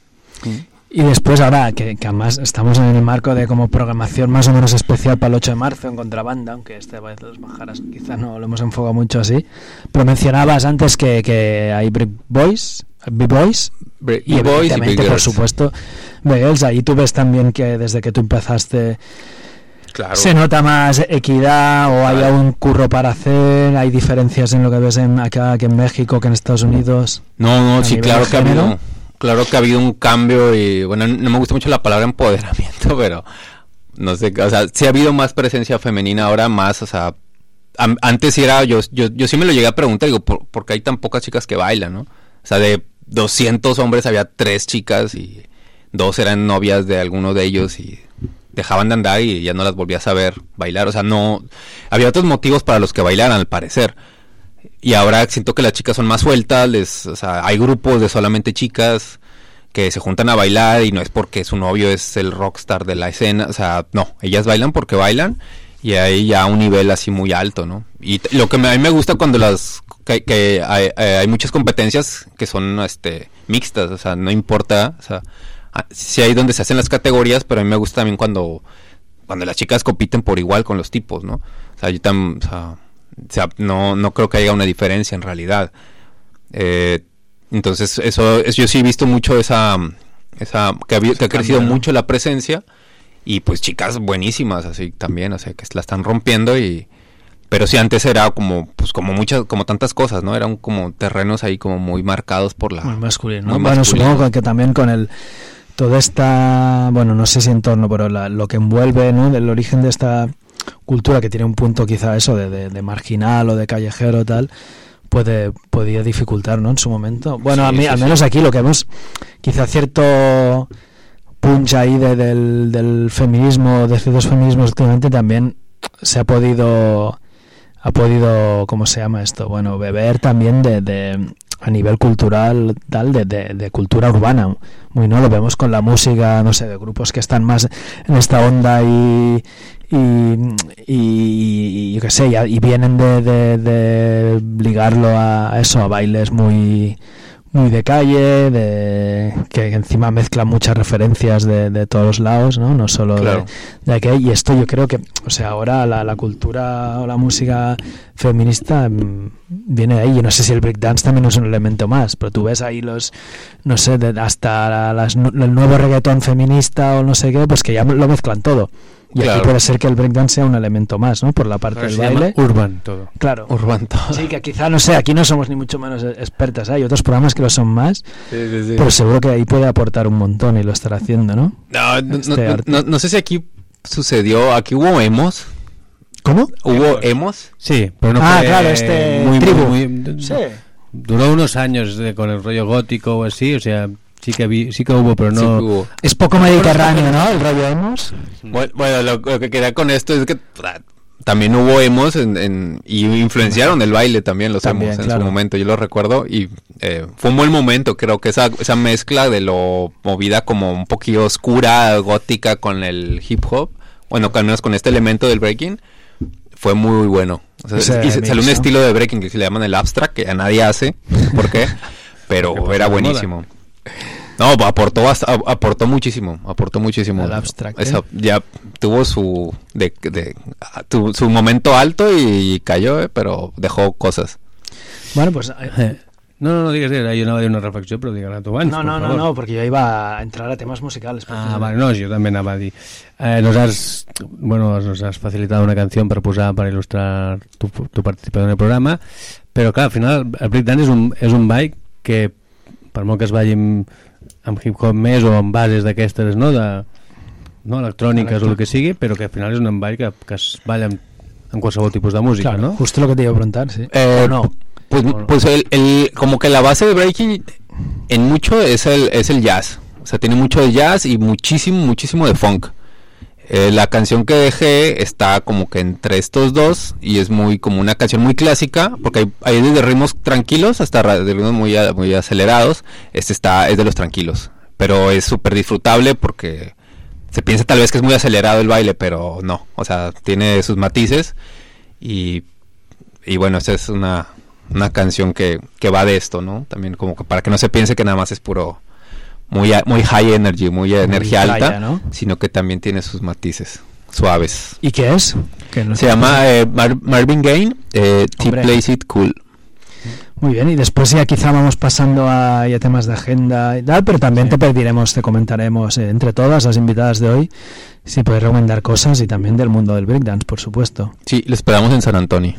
Y después ahora, que, que además estamos en el marco de como programación más o menos especial para el ocho de marzo en Contrabanda, aunque este vez los Majaras quizás no lo hemos enfocado mucho así, pero mencionabas antes que, que hay Brick Boys, B-Boys, y evidentemente, por supuesto, B-Girls. Ahí tú ves también que desde que tú empezaste claro. se nota más equidad o claro. hay un curro para hacer, hay diferencias en lo que ves en acá que en México, que en Estados Unidos.
No, no, sí, claro que ha habido, claro que ha habido un cambio y, bueno, no me gusta mucho la palabra empoderamiento, pero no sé, o sea, sí ha habido más presencia femenina ahora, más, o sea, a, antes era, yo, yo yo sí me lo llegué a preguntar, digo, ¿por, ¿por qué hay tan pocas chicas que bailan, no? O sea, de doscientos hombres había tres chicas y dos eran novias de alguno de ellos y dejaban de andar y ya no las volvías a ver bailar. O sea, no... Había otros motivos para los que bailaran, al parecer. Y ahora siento que las chicas son más sueltas, les, o sea, hay grupos de solamente chicas que se juntan a bailar y no es porque su novio es el rockstar de la escena. O sea, no, ellas bailan porque bailan y hay ya un nivel así muy alto, ¿no? Y t- lo que me, a mí me gusta cuando las... que, que hay, hay muchas competencias que son este mixtas, o sea, no importa, o sea, sí hay donde se hacen las categorías, pero a mí me gusta también cuando cuando las chicas compiten por igual con los tipos, ¿no? O sea, yo tam, o sea, o sea no no creo que haya una diferencia en realidad. Eh, entonces, eso, eso yo sí he visto mucho esa esa que ha, que ha crecido mucho la presencia y pues chicas buenísimas así también, o sea, que la están rompiendo y pero sí antes era como pues como muchas como tantas cosas, ¿no? Eran como terrenos ahí como muy marcados por la
muy masculino,
muy
¿no? Bueno,
masculino.
supongo que también con el toda esta, bueno, no sé si entorno, pero la, lo que envuelve, ¿no? Del origen de esta cultura que tiene un punto quizá eso de, de, de marginal o de callejero tal, puede podía dificultar, ¿no? En su momento. Bueno, sí, a mí, sí, al menos sí. Aquí lo que vemos quizá cierto punch ahí de, del, del feminismo, de ciertos feminismos últimamente también se ha podido ha podido, ¿cómo se llama esto? Bueno, beber también de, de a nivel cultural, tal, de, de, de cultura urbana. Muy, ¿no? Lo vemos con la música, no sé, de grupos que están más en esta onda y y, y, y yo qué sé, y, y vienen de, de, de ligarlo a eso, a bailes muy muy de calle, de que encima mezcla muchas referencias de, de todos los lados, ¿no? No solo claro. de, de aquí. Y esto yo creo que, o sea, ahora la, la cultura o la música feminista mmm, viene de ahí. Yo no sé si el breakdance también es un elemento más, pero tú ves ahí los, no sé, de, hasta las, el nuevo reggaetón feminista o no sé qué, pues que ya lo mezclan todo. Y claro. Aquí puede ser que el breakdance sea un elemento más, ¿no? Por la parte del baile.
Urban todo.
Claro.
Urban todo.
Sí, que quizá, no sé, aquí no somos ni mucho menos expertas. ¿eh? Hay otros programas que lo son más,
sí, sí, sí.
Pero seguro que ahí puede aportar un montón y lo estará haciendo, ¿no?
No, este no, no, no, no sé si aquí sucedió, aquí hubo emos.
¿Cómo?
¿Hubo emos?
Sí, pero no
ah,
fue
claro, este
muy,
tribu.
Muy, muy, sí. Duró unos años de, con el rollo gótico o así, o sea... Sí que, vi, sí que hubo, pero no... Sí hubo.
Es poco mediterráneo, ¿no? El rollo emos.
Bueno, bueno lo, lo que quería con esto es que también hubo emos en, en, y influenciaron el baile también los también, emos en claro. su momento, yo lo recuerdo, y eh, fue un buen momento, creo que esa, esa mezcla de lo movida como un poquito oscura, gótica con el hip hop, bueno, al menos con este elemento del breaking, fue muy bueno. O sea, o sea, y se, salió un estilo de breaking que se le llaman el abstract, que ya nadie hace, no sé por qué, pero era buenísimo. No, aportó hasta, aportó muchísimo, aportó muchísimo.
El abstract,
Esa, ya tuvo su de, de tu, su momento alto y cayó, eh, pero dejó cosas.
Bueno, pues
eh, no, no, no digas, digas, yo no voy a una reflexión, pero digan a tu abans,
no, no, no, no, porque yo iba a entrar a temas musicales.
Ah, vale, no, yo también anava a dir. Eh, nos has, bueno, nos has facilitado una canción per posar, per il·lustrar tu, tu participació en el programa, però clar, al final el breakdance és un, és un ball que per molt que es balli amb, amb hip-hop més o amb bases d'aquestes, no?, de, no? electròniques o el que sigui, però que al final és un ball que, que es balla amb, amb qualsevol tipus de música,
claro,
¿no?
Justo lo que te iba a preguntar, sí.
Eh,
¿O no?
Pues,
¿O no?
pues el, el, como que la base de breaking en mucho es el, es el jazz. O sea, tiene mucho de jazz y muchísimo, muchísimo de funk. Eh, la canción que dejé está como que entre estos dos y es muy como una canción muy clásica porque hay, hay desde ritmos tranquilos hasta ra- de ritmos muy, a- muy acelerados. Este está es de los tranquilos, pero es súper disfrutable porque se piensa tal vez que es muy acelerado el baile, pero no. O sea, tiene sus matices y, y bueno, esta es una, una canción que, que va de esto, ¿no? También como que para que no se piense que nada más es puro... Muy, muy high energy, muy, muy energía
playa,
alta,
¿no?
Sino que también tiene sus matices suaves.
¿Y qué es? Que no
Se llama eh, Mar- Marvin Gaye, eh, T
Hombre.
Plays It Cool.
Muy bien, y después ya quizá vamos pasando a, ya temas de agenda y tal, pero también
Sí.
te pediremos, te comentaremos eh, entre todas las invitadas de hoy si puedes recomendar cosas y también del mundo del breakdance, por supuesto.
Sí, lo esperamos en San Antonio.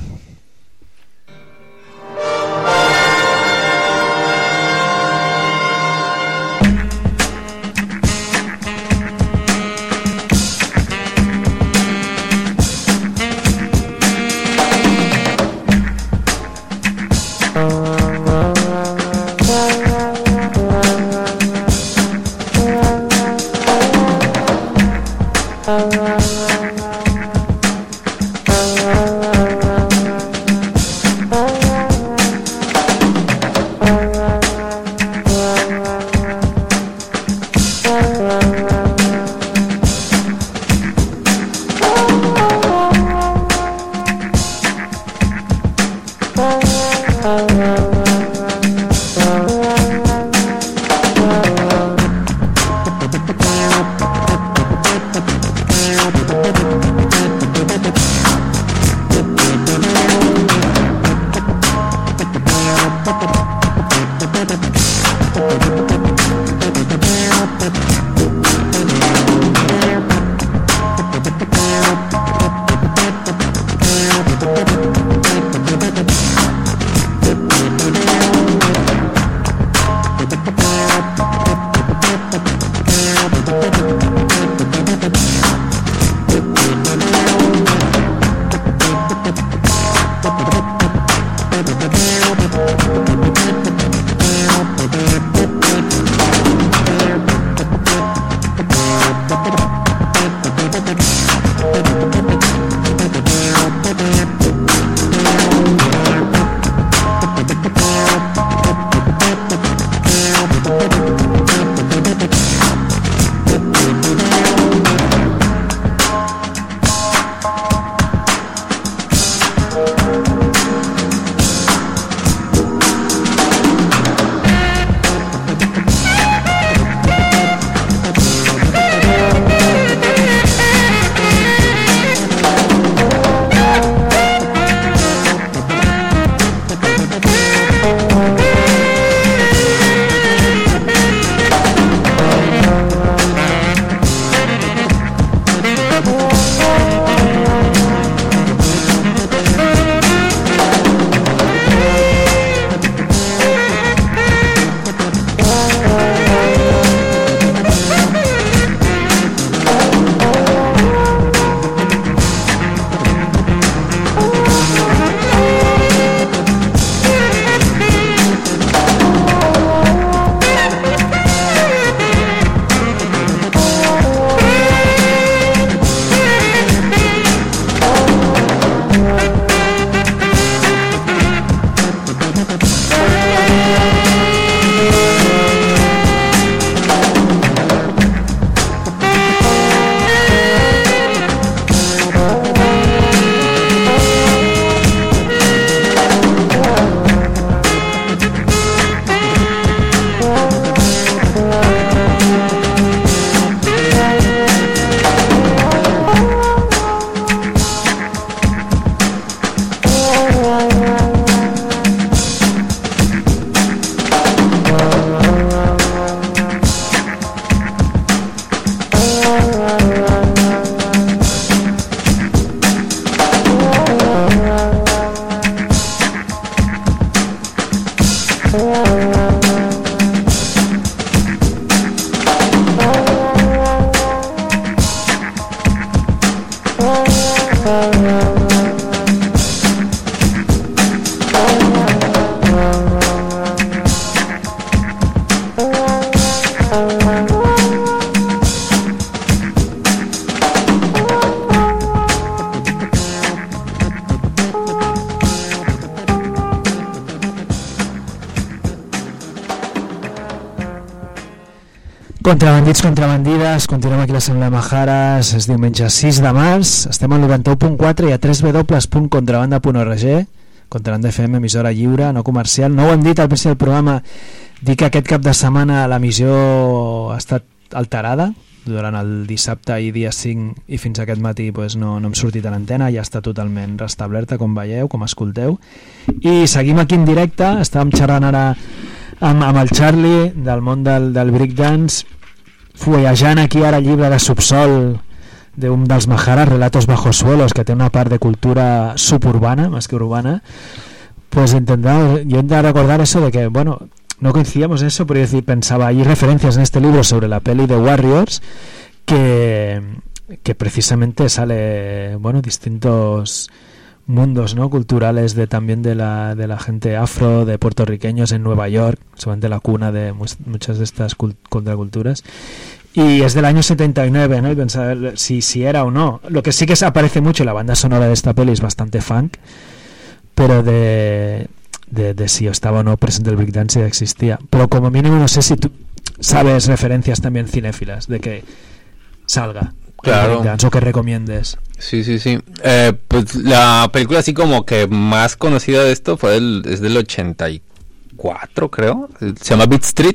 Contrabandits, contrabandides, continuem aquí a l'Assemblea Majares, és diumenge sis de març, estem al noranta-u punt quatre i a w w w punt contrabanda punt org, Contrabanda F M, emissora lliure, no comercial. No ho hem dit al principi del programa, dir que aquest cap de setmana l'emissió ha estat alterada, durant el dissabte i dia cinc i fins aquest matí pues, no, no hem sortit a l'antena, ja està totalment restablerta, com veieu, com escolteu, i seguim aquí en directe. Estàvem xerrant ara amb, amb el Charlie del món del, del breakdance, fuellejant aquí ara el llibre de Subsol d'un dels Majares, Relatos bajo suelos, que té una part de cultura suburbana más que urbana. Pues intentamos, yo intentaba recordar eso de que, bueno, no coincidíamos en eso, pero yo pensaba, hay referencias en este libro sobre la peli de Warriors que, que precisamente sale, bueno, distintos mundos, ¿no?, culturales de también de la de la gente afro, de puertorriqueños en Nueva York, seguramente la cuna de muchas de estas cult- contraculturas. Y es del año setenta y nueve, ¿no? Y pensaba si, si era o no. Lo que sí que se aparece mucho, la banda sonora de esta peli es bastante funk, pero de, de, de si estaba o no presente el breakdance ya existía. Pero como mínimo no sé si tú sabes referencias también cinéfilas de que salga.
Claro.
O que recomiendes.
Sí, sí, sí. Eh, pues la película así como que más conocida de esto fue del, es del ochenta y cuatro, creo. Se llama Beat Street.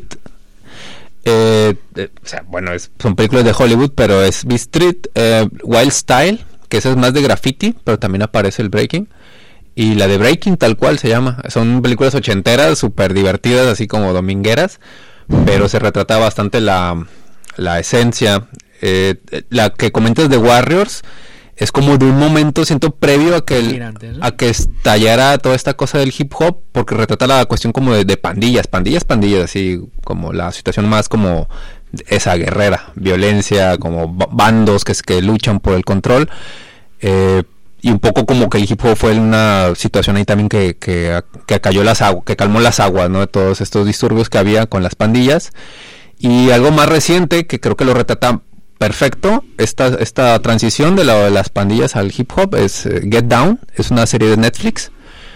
Eh, eh, o sea, bueno, es, son películas de Hollywood, pero es Beat Street, eh, Wild Style, que esa es más de graffiti, pero también aparece el breaking. Y la de Breaking, tal cual se llama. Son películas ochenteras, súper divertidas, así como domingueras, pero se retrata bastante la, la esencia. Eh, la que comentas de Warriors es como de un momento, siento, previo a que el, antes, ¿no? a que estallara toda esta cosa del hip hop, porque retrata la cuestión como de, de pandillas, pandillas, pandillas, así como la situación más como esa guerrera, violencia, como bandos que, que luchan por el control, eh, y un poco como que el hip hop fue una situación ahí también que, que, que cayó las aguas, que calmó las aguas, ¿no?, de todos estos disturbios que había con las pandillas. Y algo más reciente que creo que lo retrata perfecto, esta esta transición de, la, de las pandillas al hip hop es uh, Get Down, es una serie de Netflix,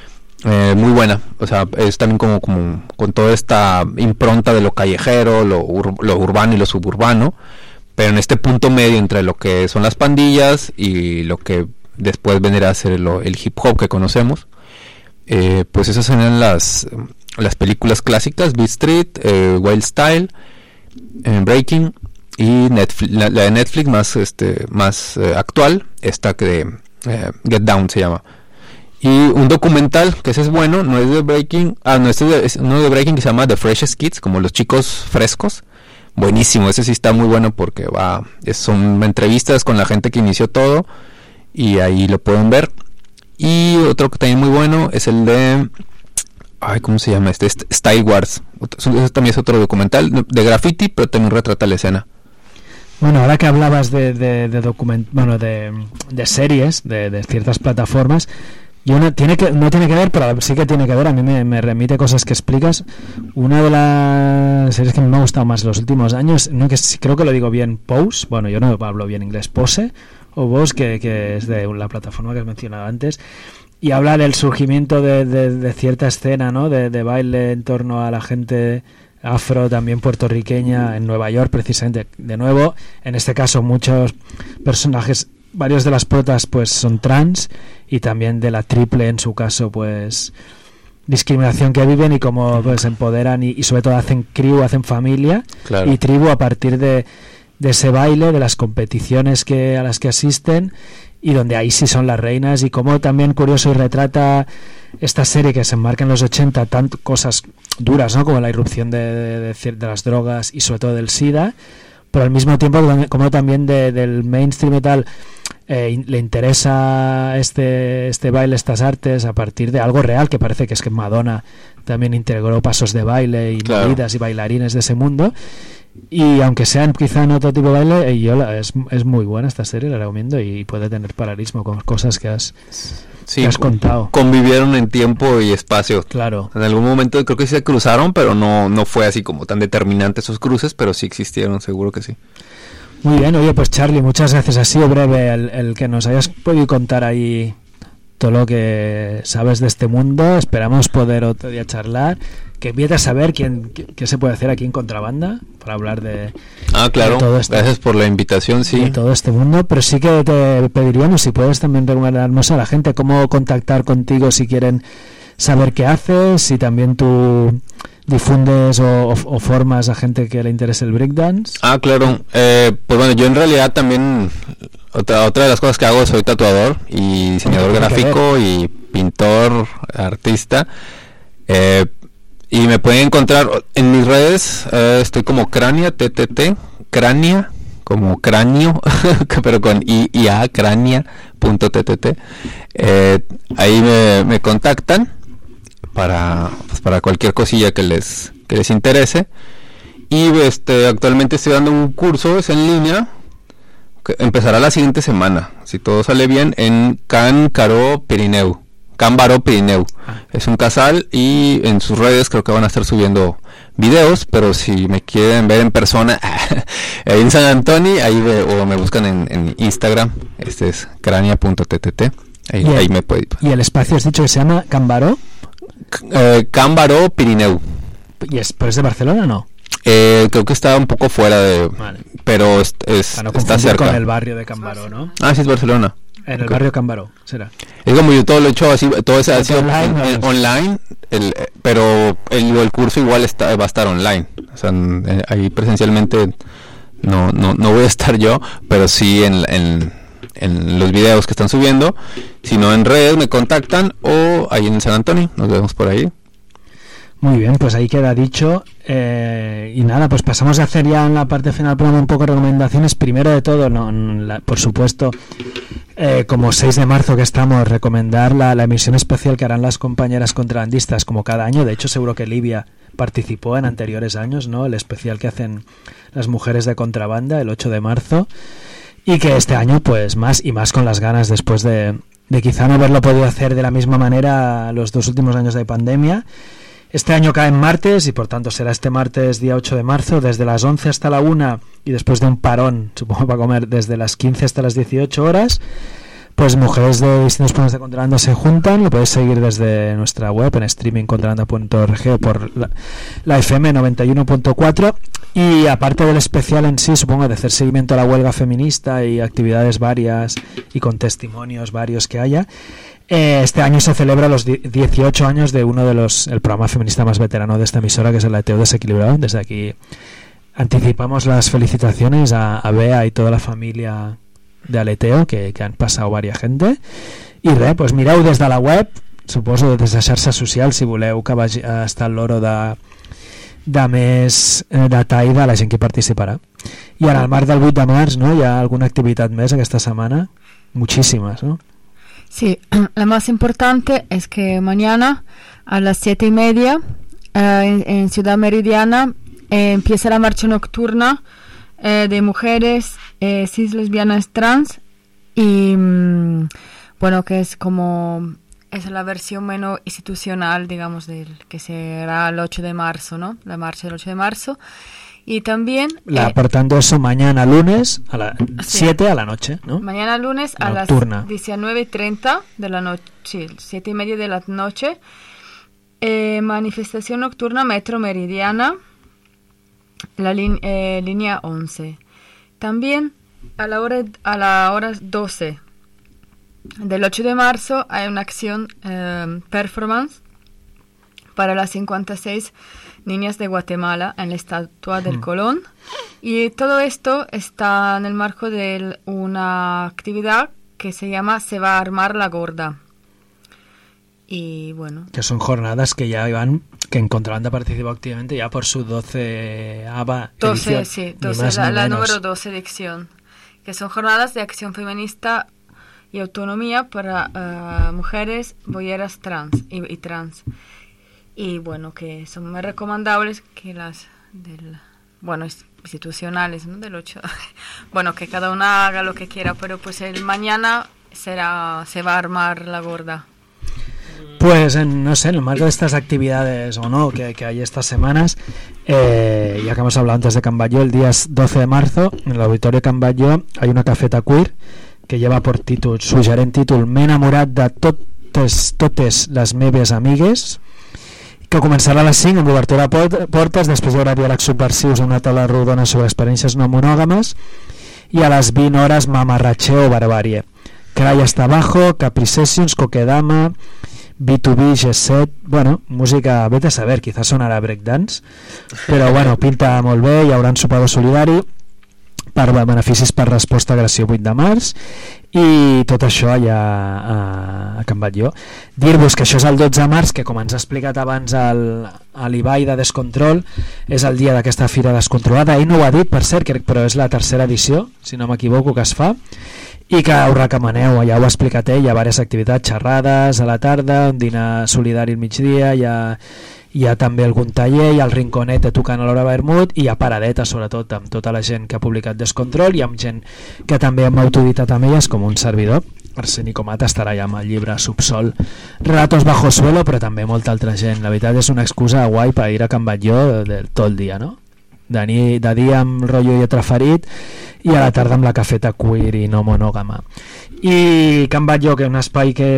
eh, muy buena, o sea, es también como, como con toda esta impronta de lo callejero, lo, ur, lo urbano y lo suburbano, pero en este punto medio entre lo que son las pandillas y lo que después vendrá a ser lo, el hip hop que conocemos. Eh, pues esas serían las, las películas clásicas, Beat Street, eh, Wild Style, eh, Breaking. Y Netflix, la, la de Netflix más este más eh, actual, esta que de eh, Get Down se llama. Y un documental que ese es bueno, no es de Breaking, ah no, este es, de, es uno de Breaking que se llama The Freshest Kids, como los chicos frescos. Buenísimo, ese sí está muy bueno porque va, es, son entrevistas con la gente que inició todo y ahí lo pueden ver. Y otro que también muy bueno es el de, ay, ¿cómo se llama este? Style Wars. Ese también es otro documental de graffiti, pero también retrata la escena.
Bueno, ahora que hablabas de, de, de document, bueno, de, de series, de, de ciertas plataformas, y una tiene que no tiene que ver, pero sí que tiene que ver. A mí me, me remite cosas que explicas. Una de las series que me ha gustado más los últimos años, no que creo que lo digo bien, Pose. Bueno, yo no hablo bien inglés, Pose o Pose, que, que es de la plataforma que has mencionado antes. Y habla del surgimiento de, de, de cierta escena, ¿no?, de, de baile en torno a la gente afro, también puertorriqueña, en Nueva York precisamente. De nuevo, en este caso muchos personajes, varios de las protas pues son trans, y también de la triple en su caso pues discriminación que viven y cómo pues empoderan y, y sobre todo hacen crew, hacen familia, claro, y tribu a partir de, de ese baile, de las competiciones que a las que asisten, y donde ahí sí son las reinas. Y como también curioso y retrata esta serie que se enmarca en los ochenta tanto cosas duras, ¿no?, como la irrupción de, de, de, de las drogas y sobre todo del SIDA, pero al mismo tiempo como también de, del mainstream y tal, eh, le interesa este este baile, estas artes a partir de algo real, que parece que es que Madonna también integró pasos de baile y claro, movidas y bailarines de ese mundo. Y aunque sean quizá en otro tipo de baile, eh, yo la, es, es muy buena esta serie, la recomiendo, y puede tener paralelismo con cosas que has, sí, que has contado.
Convivieron en tiempo y espacio.
Claro.
En algún momento creo que sí se cruzaron, pero no, no fue así como tan determinante esos cruces, pero sí existieron, seguro que sí.
Muy bien, oye, pues Charlie, muchas gracias. Ha sido breve el, el que nos hayas podido contar ahí todo lo que sabes de este mundo. Esperamos poder otro día charlar, que empiece a saber quién, qué, qué se puede hacer aquí en Contrabanda para hablar de,
ah, claro.
de todo esto.
Gracias por la invitación, sí.
De todo este mundo, pero sí que te pediríamos si puedes también recomendarnos a la gente cómo contactar contigo si quieren saber qué haces, si también tú difundes o, o, o formas a gente que le interese el breakdance.
Ah, claro. Eh, pues bueno, yo en realidad también otra otra de las cosas que hago, soy tatuador y diseñador gráfico y pintor, artista. Eh, y me pueden encontrar en mis redes, eh, estoy como Crania, T T T, Crania, como cráneo, pero con I y A, crania punto T T T. Eh, ahí me, me contactan para pues, para cualquier cosilla que les que les interese. Y este actualmente estoy dando un curso, es en línea, que empezará la siguiente semana, si todo sale bien, en Can Caro Pirineu. Can Baró Pirineu. Ah. Es un casal y en sus redes creo que van a estar subiendo videos, pero si me quieren ver en persona ahí en San Antonio, ahí me, o me buscan en, en Instagram, este es crania punto T T T. Ahí,
el,
ahí me puede.
¿Y el espacio has dicho que se llama Can Baró?
Eh, Can Baró Pirineu.
¿Y es, pero es de Barcelona o no?
Eh, creo que está un poco fuera de, vale. pero es, es
no
está cerca.
Con el barrio de Can Baró, ¿no?
Ah, sí, es Barcelona.
En el
okay.
barrio Can Baró, será.
Es como yo todo lo he hecho así, todo ese ha sido online, en, online el, pero el, el curso igual está, va a estar online. O sea, en, ahí presencialmente no, no, no voy a estar yo, pero sí en, en, en los videos que están subiendo. Si no, en redes me contactan o ahí en San Antonio, nos vemos por ahí.
Muy bien, pues ahí queda dicho. Eh, y nada, pues pasamos a hacer ya en la parte final del programa un poco de recomendaciones. Primero de todo, no, la, por supuesto, eh, como seis de marzo que estamos, recomendar la, la emisión especial que harán las compañeras contrabandistas como cada año. De hecho, seguro que Livia participó en anteriores años, ¿no? El especial que hacen las mujeres de contrabanda el ocho de marzo. Y que este año, pues más y más con las ganas después de, de quizá no haberlo podido hacer de la misma manera los dos últimos años de pandemia. Este año cae en martes y por tanto será este martes día ocho de marzo desde las once hasta la una y después de un parón, supongo para comer, desde las quince hasta las dieciocho horas. Pues mujeres de distintos puntos de Contrabanda se juntan. Lo podéis seguir desde nuestra web en streaming contrabanda punto org o por la, la F M noventa y uno punto cuatro. Y aparte del especial en sí, supongo de hacer seguimiento a la huelga feminista y actividades varias y con testimonios varios que haya, eh, este año se celebra los dieciocho años de uno de los el programa feminista más veterano de esta emisora, que es el Aleteo Desequilibrado. Desde aquí anticipamos las felicitaciones a, a Bea y toda la familia de Aleteo, que, que han pasado varias gente. I res, doncs mireu des de la web, suposo des de xarxes socials, si voleu que vagi a estar al loro de, de més eh, detall de la gent que participarà. I en el marc del vuit de març, ¿no? Hi ha alguna activitat més aquesta setmana? Muchísimas, ¿no?
Sí, la más importante es que mañana a las siete y media eh, en, en Ciudad Meridiana eh, empieza la marcha nocturna eh, de mujeres eh, cis, lesbianas, trans y mmm, bueno, que es como es la versión menos institucional, digamos, del que será el ocho de marzo, ¿no? La marcha del ocho de marzo. Y también
la,
eh,
por tanto eso mañana lunes a las
sí.
siete a la noche, ¿no?
Mañana lunes a
Nocturna.
las diecinueve y treinta de la noche, sí, siete y media de la noche, eh, manifestación nocturna Metro Meridiana, la lin, eh, línea once. También a la hora a la hora doce del ocho de marzo hay una acción eh, performance para las cincuenta y seis niñas de Guatemala en la estatua del Colón, y todo esto está en el marco de una actividad que se llama Se va a armar la gorda. Y bueno,
que son jornadas que ya van, que en Contrabanda participó activamente ya por su doceava
doce,
edición,
sí,
ni
doce,
más
la,
ni
la
menos.
número doce edición, que son jornadas de acción feminista y autonomía para uh, mujeres boyeras trans y, y trans. Y bueno, que son más recomendables que las del, bueno, institucionales, ¿no? Del ocho. Bueno, que cada una haga lo que quiera, pero pues el mañana será se va a armar la gorda.
Pues en, no sé, en el marco de estas actividades o no que, que hay estas semanas, eh, ya que hemos hablado antes de Can Batlló, el día doce de marzo en el auditorio Can Batlló hay una cafeta queer que lleva por títol, suggerent títol, M'he enamorat de tot totes, totes les meves amigues, que començarà a les cinc amb l'obertura de portes, després hi haurà diàlegs subversius en una taula rodona sobre experiències no monògames, i a les vint hores mamarratxeo o barbàrie. Cray hasta abajo, Capri Sessions, Coquedama, B dos B, G set, bueno, música, vete a saber, quizás sonarà breakdance, però bueno, pinta molt bé, hi haurà un sopar solidari per beneficis per resposta agressió vuit de març, i tot això allà a, a Can Batlló. Dir-vos que això és el dotze de març, que com ens ha explicat abans el, l'Ibai de Descontrol, és el dia d'aquesta fira descontrolada. Ell no ho ha dit, per cert, però és la tercera edició, si no m'equivoco, que es fa, i que us recomaneu, ja ho ha explicat ell, hi ha diverses activitats, xerrades a la tarda, un dinar solidari al migdia, hi ha, hi ha també algun taller, hi ha el Rinconete tocant a l'hora vermut, i hi ha paradeta sobretot amb tota la gent que ha publicat Descontrol, i amb gent que també hem autoditat amb elles, com un servidor. Arseni Comata estarà ja amb el llibre Subsol, Relatos bajo suelo, però també molta altra gent. La veritat és una excusa guai per ir a Can Batlló de, tot el dia, no? De, ni, de dia amb rotllo i atraferit, i a la tarda amb la cafeta queer i no monògama. I Can Batlló, que és un espai que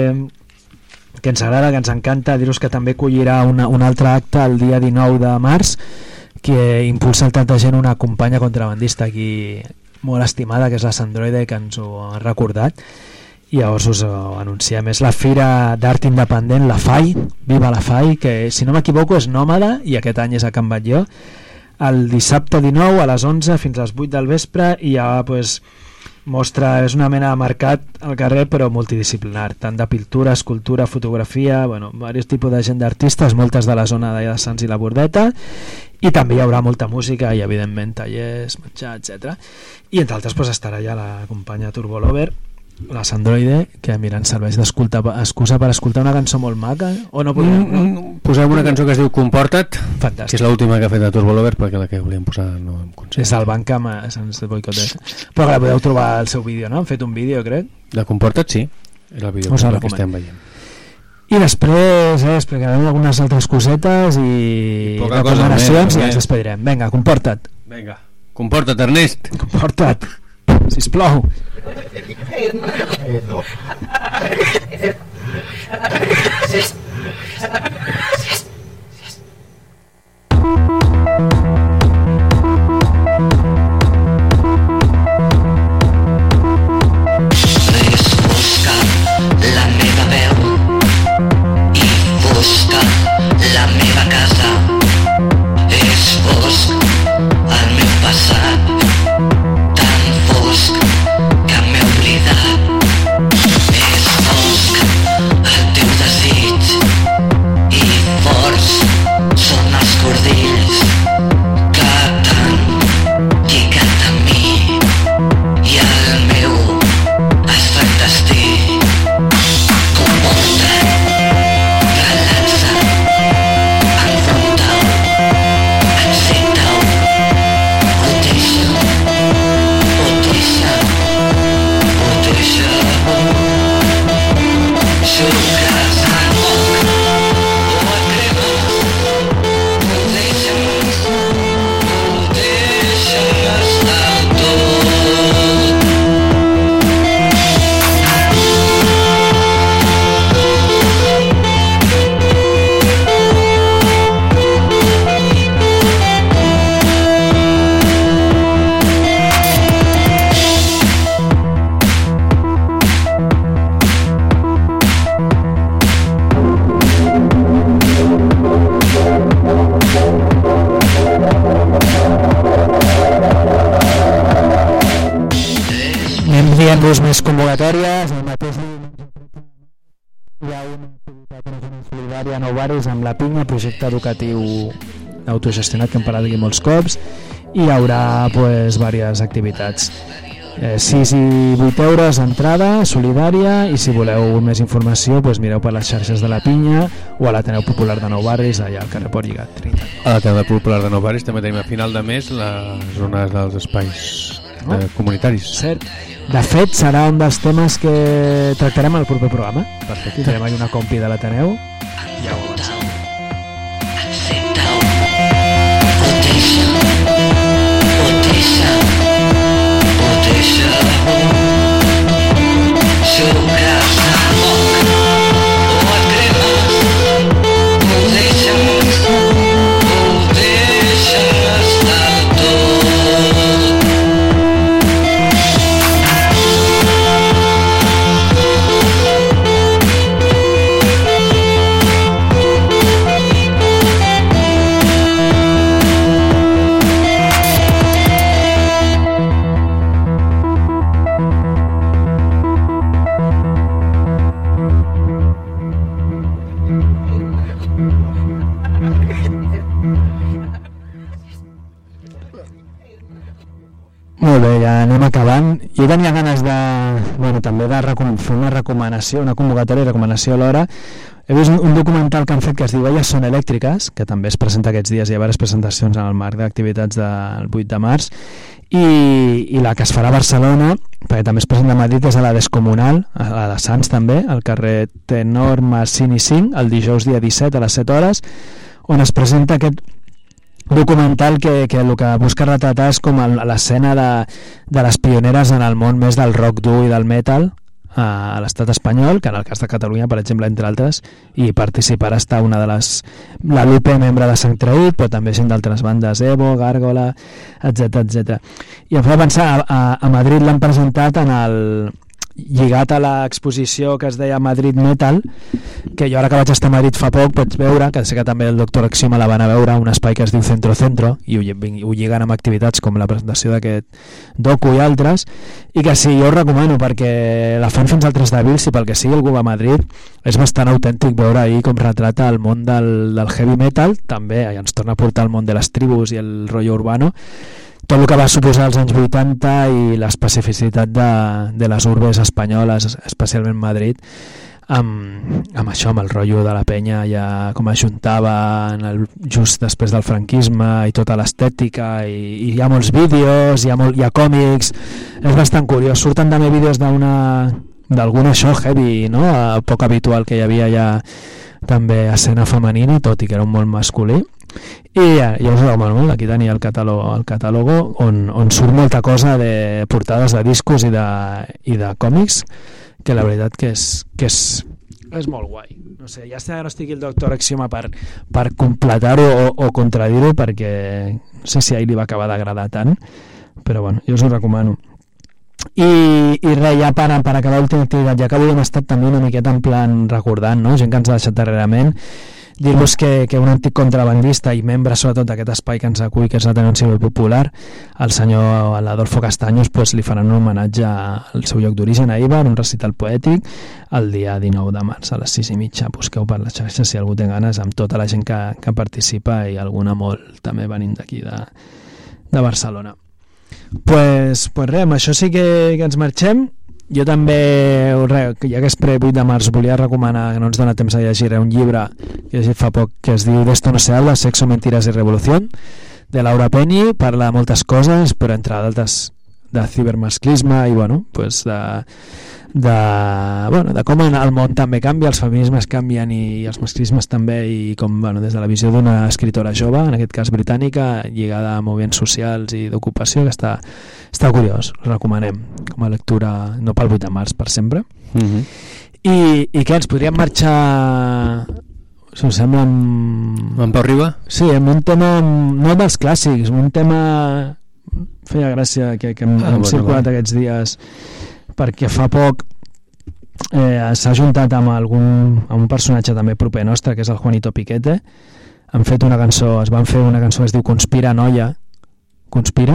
que ens agrada, que ens encanta, dir-vos que també acollirà una, un altre acte el dia dinou de març, que impulsa el tanta gent, una companya contrabandista aquí molt estimada, que és la Sandroide, que ens ho ha recordat, i llavors us ho anunciem. És la Fira d'Art Independent, la F A I, Viva la F A I, que si no m'equivoco és nòmada, i aquest any és a Can Batlló, el dissabte dinou a les onze fins a les vuit del vespre, i ja pues, mostra, és una mena de mercat al carrer però multidisciplinar, tant de pintura, escultura, fotografia, bueno, diversos tipus de gent d'artistes, moltes de la zona de Sants i la Bordeta, i també hi haurà molta música i evidentment tallers, menjar, etcètera. I entre altres pues, estarà ja la companya Turbo Lover, la Sandroide, que mira, ens serveix d'excusa per escoltar una cançó molt maca, o no podem? No?
Mm, posem una cançó que es diu Comporta't.
Fantàstic.
Que és l'última que ha fet de Turbo Lover, perquè la que volíem posar no hem aconseguit.
És el banc que se'ns boicoteix. Però que la podeu trobar al seu vídeo, no? Han fet un vídeo, crec.
De Comporta't, sí. És el vídeo que estem veient.
I després eh, explicarem algunes altres cosetes i, I recomanacions i ens despedirem. Vinga, comporta't.
Vinga, comporta't, Ernest.
Comporta't, sisplau. Més convocatòries, el mateix hi ha una activitat solidària a Nou Barris amb la Pinya, projecte educatiu autogestionat que hem parlat aquí molts cops, i hi haurà pues, diverses activitats, eh, sis i vuit euros entrada solidària, i si voleu més informació pues, mireu per les xarxes de la Pinya o a l'Ateneu Popular de Nou Barris, allà al carrer Port Lligat trenta.
A l'Ateneu Popular de Nou Barris també tenim a final de mes les zones dels espais no? de comunitaris.
Cert. De fet, serà un dels temes que tractarem al proper programa. Perfecte. Farem una compi de l'Ateneu. Ja ho avancem. Molt bé, ja anem acabant. Jo tenia ganes de, bueno, també de recom- fer una recomanació, una convocatòria i recomanació alhora. He vist un, un documental que han fet que es diu Elles són elèctriques, que també es presenta aquests dies, hi ha diverses presentacions en el marc d'activitats del vuit de març, i, i la que es farà a Barcelona, perquè també es presenta a Madrid, és a la Descomunal, a la de Sants també, al carrer Tenor Massini cinc, el dijous dia disset a les set hores, on es presenta aquest documental que, que el que busca retratar és com el, l'escena de, de les pioneres en el món més del rock dur i del metal a l'estat espanyol, que en el cas de Catalunya, per exemple, entre altres, i participarà està una de les... la Lupe, membre de Sant Traït, però també gent d'altres bandes, Evo, Gàrgola, etcètera, etcètera. I em fa pensar, a, a, a Madrid l'han presentat en el... lligat a l'exposició que es deia Madrid Metal, que jo ara que vaig estar a Madrid fa poc pots veure, que sé que també el doctor Axioma la van a veure, un espai que es diu Centro Centro, i ho, ho lliguen amb activitats com la presentació d'aquest docu i altres, i que sí, jo ho recomano perquè la fan fins al tres d'abril, si pel que sigui algú va a Madrid, és bastant autèntic veure ahir com retrata el món del, del heavy metal, també ens torna a portar el món de les tribus i el rotllo urbano, tot el que va suposar als anys vuitanta i l'especificitat de, de les urbes espanyoles, especialment Madrid, amb, amb això, amb el rotllo de la penya, ja com ajuntava en el, just després del franquisme i tota l'estètica, i, i hi ha molts vídeos, hi ha, molt, hi ha còmics, és bastant curiós. Surten també vídeos d'una d'algun això heavy, no? Poc habitual que hi havia ja també escena femenina, tot i que era un món masculí. I ja, jo us recomano, aquí tenia el catàlogo, el catàlogo on, on surt molta cosa de portades de discos i de, i de còmics, que la veritat que és, que és, és molt guai. No sé, ja no estigui el doctor Axioma per, per completar-ho o, o contradir-ho, perquè no sé si a ell li va acabar d'agradar tant, però bueno, jo us ho recomano. I, i res, ja per, per acabar l'última activitat, ja que avui hem estat també una miqueta en plan recordant, no? Gent que ens ha deixat darrerament, dir-vos que, que un antic contrabandista i membre sobretot d'aquest espai que ens acull, que és l'Ateneu Civil Popular, el senyor Adolfo Castaños, pues, li faran un homenatge al seu lloc d'origen a Eibar, un recital poètic el dia dinou de març a les sis i mitja. Busqueu per les xarxes si algú té ganes, amb tota la gent que, que participa, i alguna molt també venint d'aquí de, de Barcelona. Pues, pues res, amb això sí que, que ens marxem. Jo també, res, ja que és pre vuit de març, volia recomanar, que no ens dona temps a llegir, un llibre que he llegit fa poc que es diu D'esto no se habla, sexo, mentiras y revolución, de Laura Penny. Parla de moltes coses, però entre d'altres de cibermasclisme i bueno, pues de, de, bueno, de com el món també canvia, els feminismes canvien i els masclismes també, i com bueno, des de la visió d'una escritora jove, en aquest cas britànica, lligada a moviments socials i d'ocupació, que està, està curiós, us recomanem com a lectura, no pel vuit de març, per sempre. Mm-hmm. I, i què, ens podríem marxar, si us sembla, amb...
amb Pau Riba?
Sí, amb un tema no dels clàssics, un tema feia gràcia que, que hem, ah, hem bueno, circulat bueno. aquests dies, perquè fa poc eh, s'ha juntat amb, algun, amb un personatge també proper nostre, que és el Juanito Piquete. Han fet una cançó, es van fer una cançó que es diu Conspira, noia, Conspira,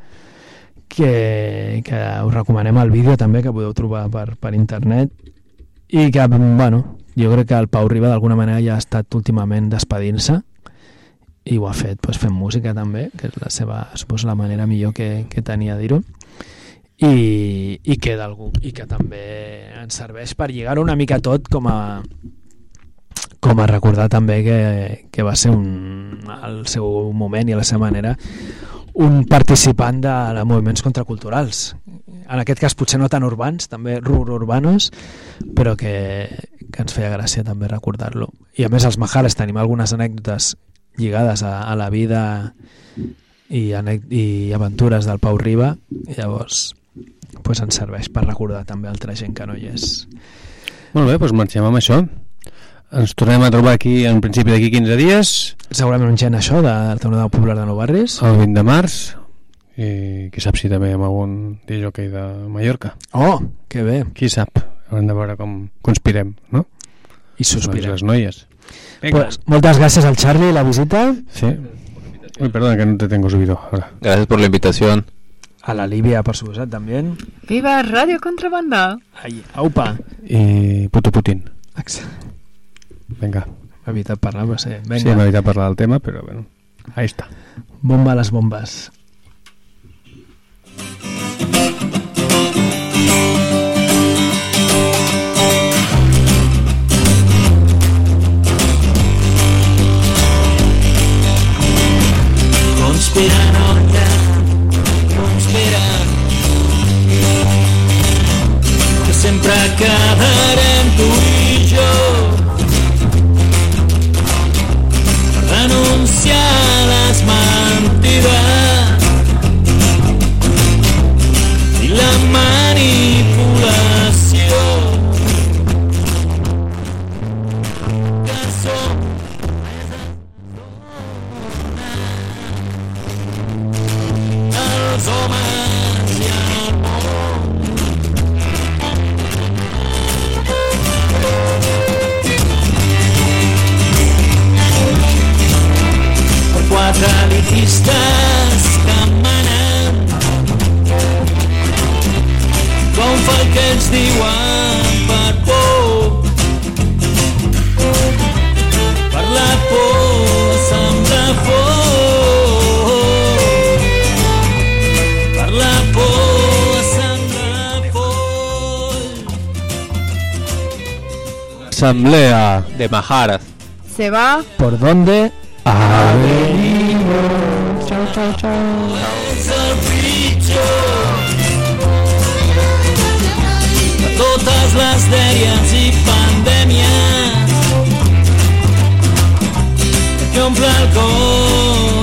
que, que us recomanem el vídeo també, que podeu trobar per, per internet, i que, bueno, jo crec que el Pau Riba d'alguna manera ja ha estat últimament despedint-se, i ho ha fet pues, fent música també, que és la seva, suposo, la manera millor que, que tenia de dir-ho, i, i, que i que també ens serveix per lligar-ho una mica tot, com a com a recordar també que, que va ser un, al seu moment i a la seva manera un participant de, de moviments contraculturals, en aquest cas potser no tan urbans, també rururbanos, però que, que ens feia gràcia també recordar-lo. I a més els Majales tenim algunes anècdotes lligades a, a la vida i, i aventures del Pau Riba, i llavors pues, ens serveix per recordar també altra gent que no hi és.
Molt bé, doncs marxem amb això. Ens tornem a trobar aquí en principi d'aquí quinze dies,
segurament un gent això del Teatre Popular de Nou Barris,
el vint de març, i qui sap si també amb algun disjockey de Mallorca.
Oh, que bé.
Qui sap, haurem de veure com conspirem, no?
I sospirem.
Les noies.
Pues, moltes gràcies al Charlie, la visita.
Sí. Uy, perdona que no te tengo subido ahora.
Gracias por la invitación.
A la Livia, por supuesto, también.
¡Viva Radio Contrabanda!
Ahí, aupa.
Y puto Putin.
Exacte.
Venga.
M'ha evitat parlar, però sí. Venga.
Sí, m'ha evitat parlar del tema, però bueno, ahí está.
Bomba a les bombes.
Conspira, noia, conspira, que sempre quedarem tu i jo per denunciar les mentides i la manipulació que som els homes i el món. Per quatre elitistes que manen com fa el que ells diuen per por, per la por sembla fort, per la por sembla fort.
Asamblea
de Majaras.
Se va.
¿Por dónde? A venimos. Chao, chao, chao.
És el pitjor de totes les dèries i pandèmies que omple el cor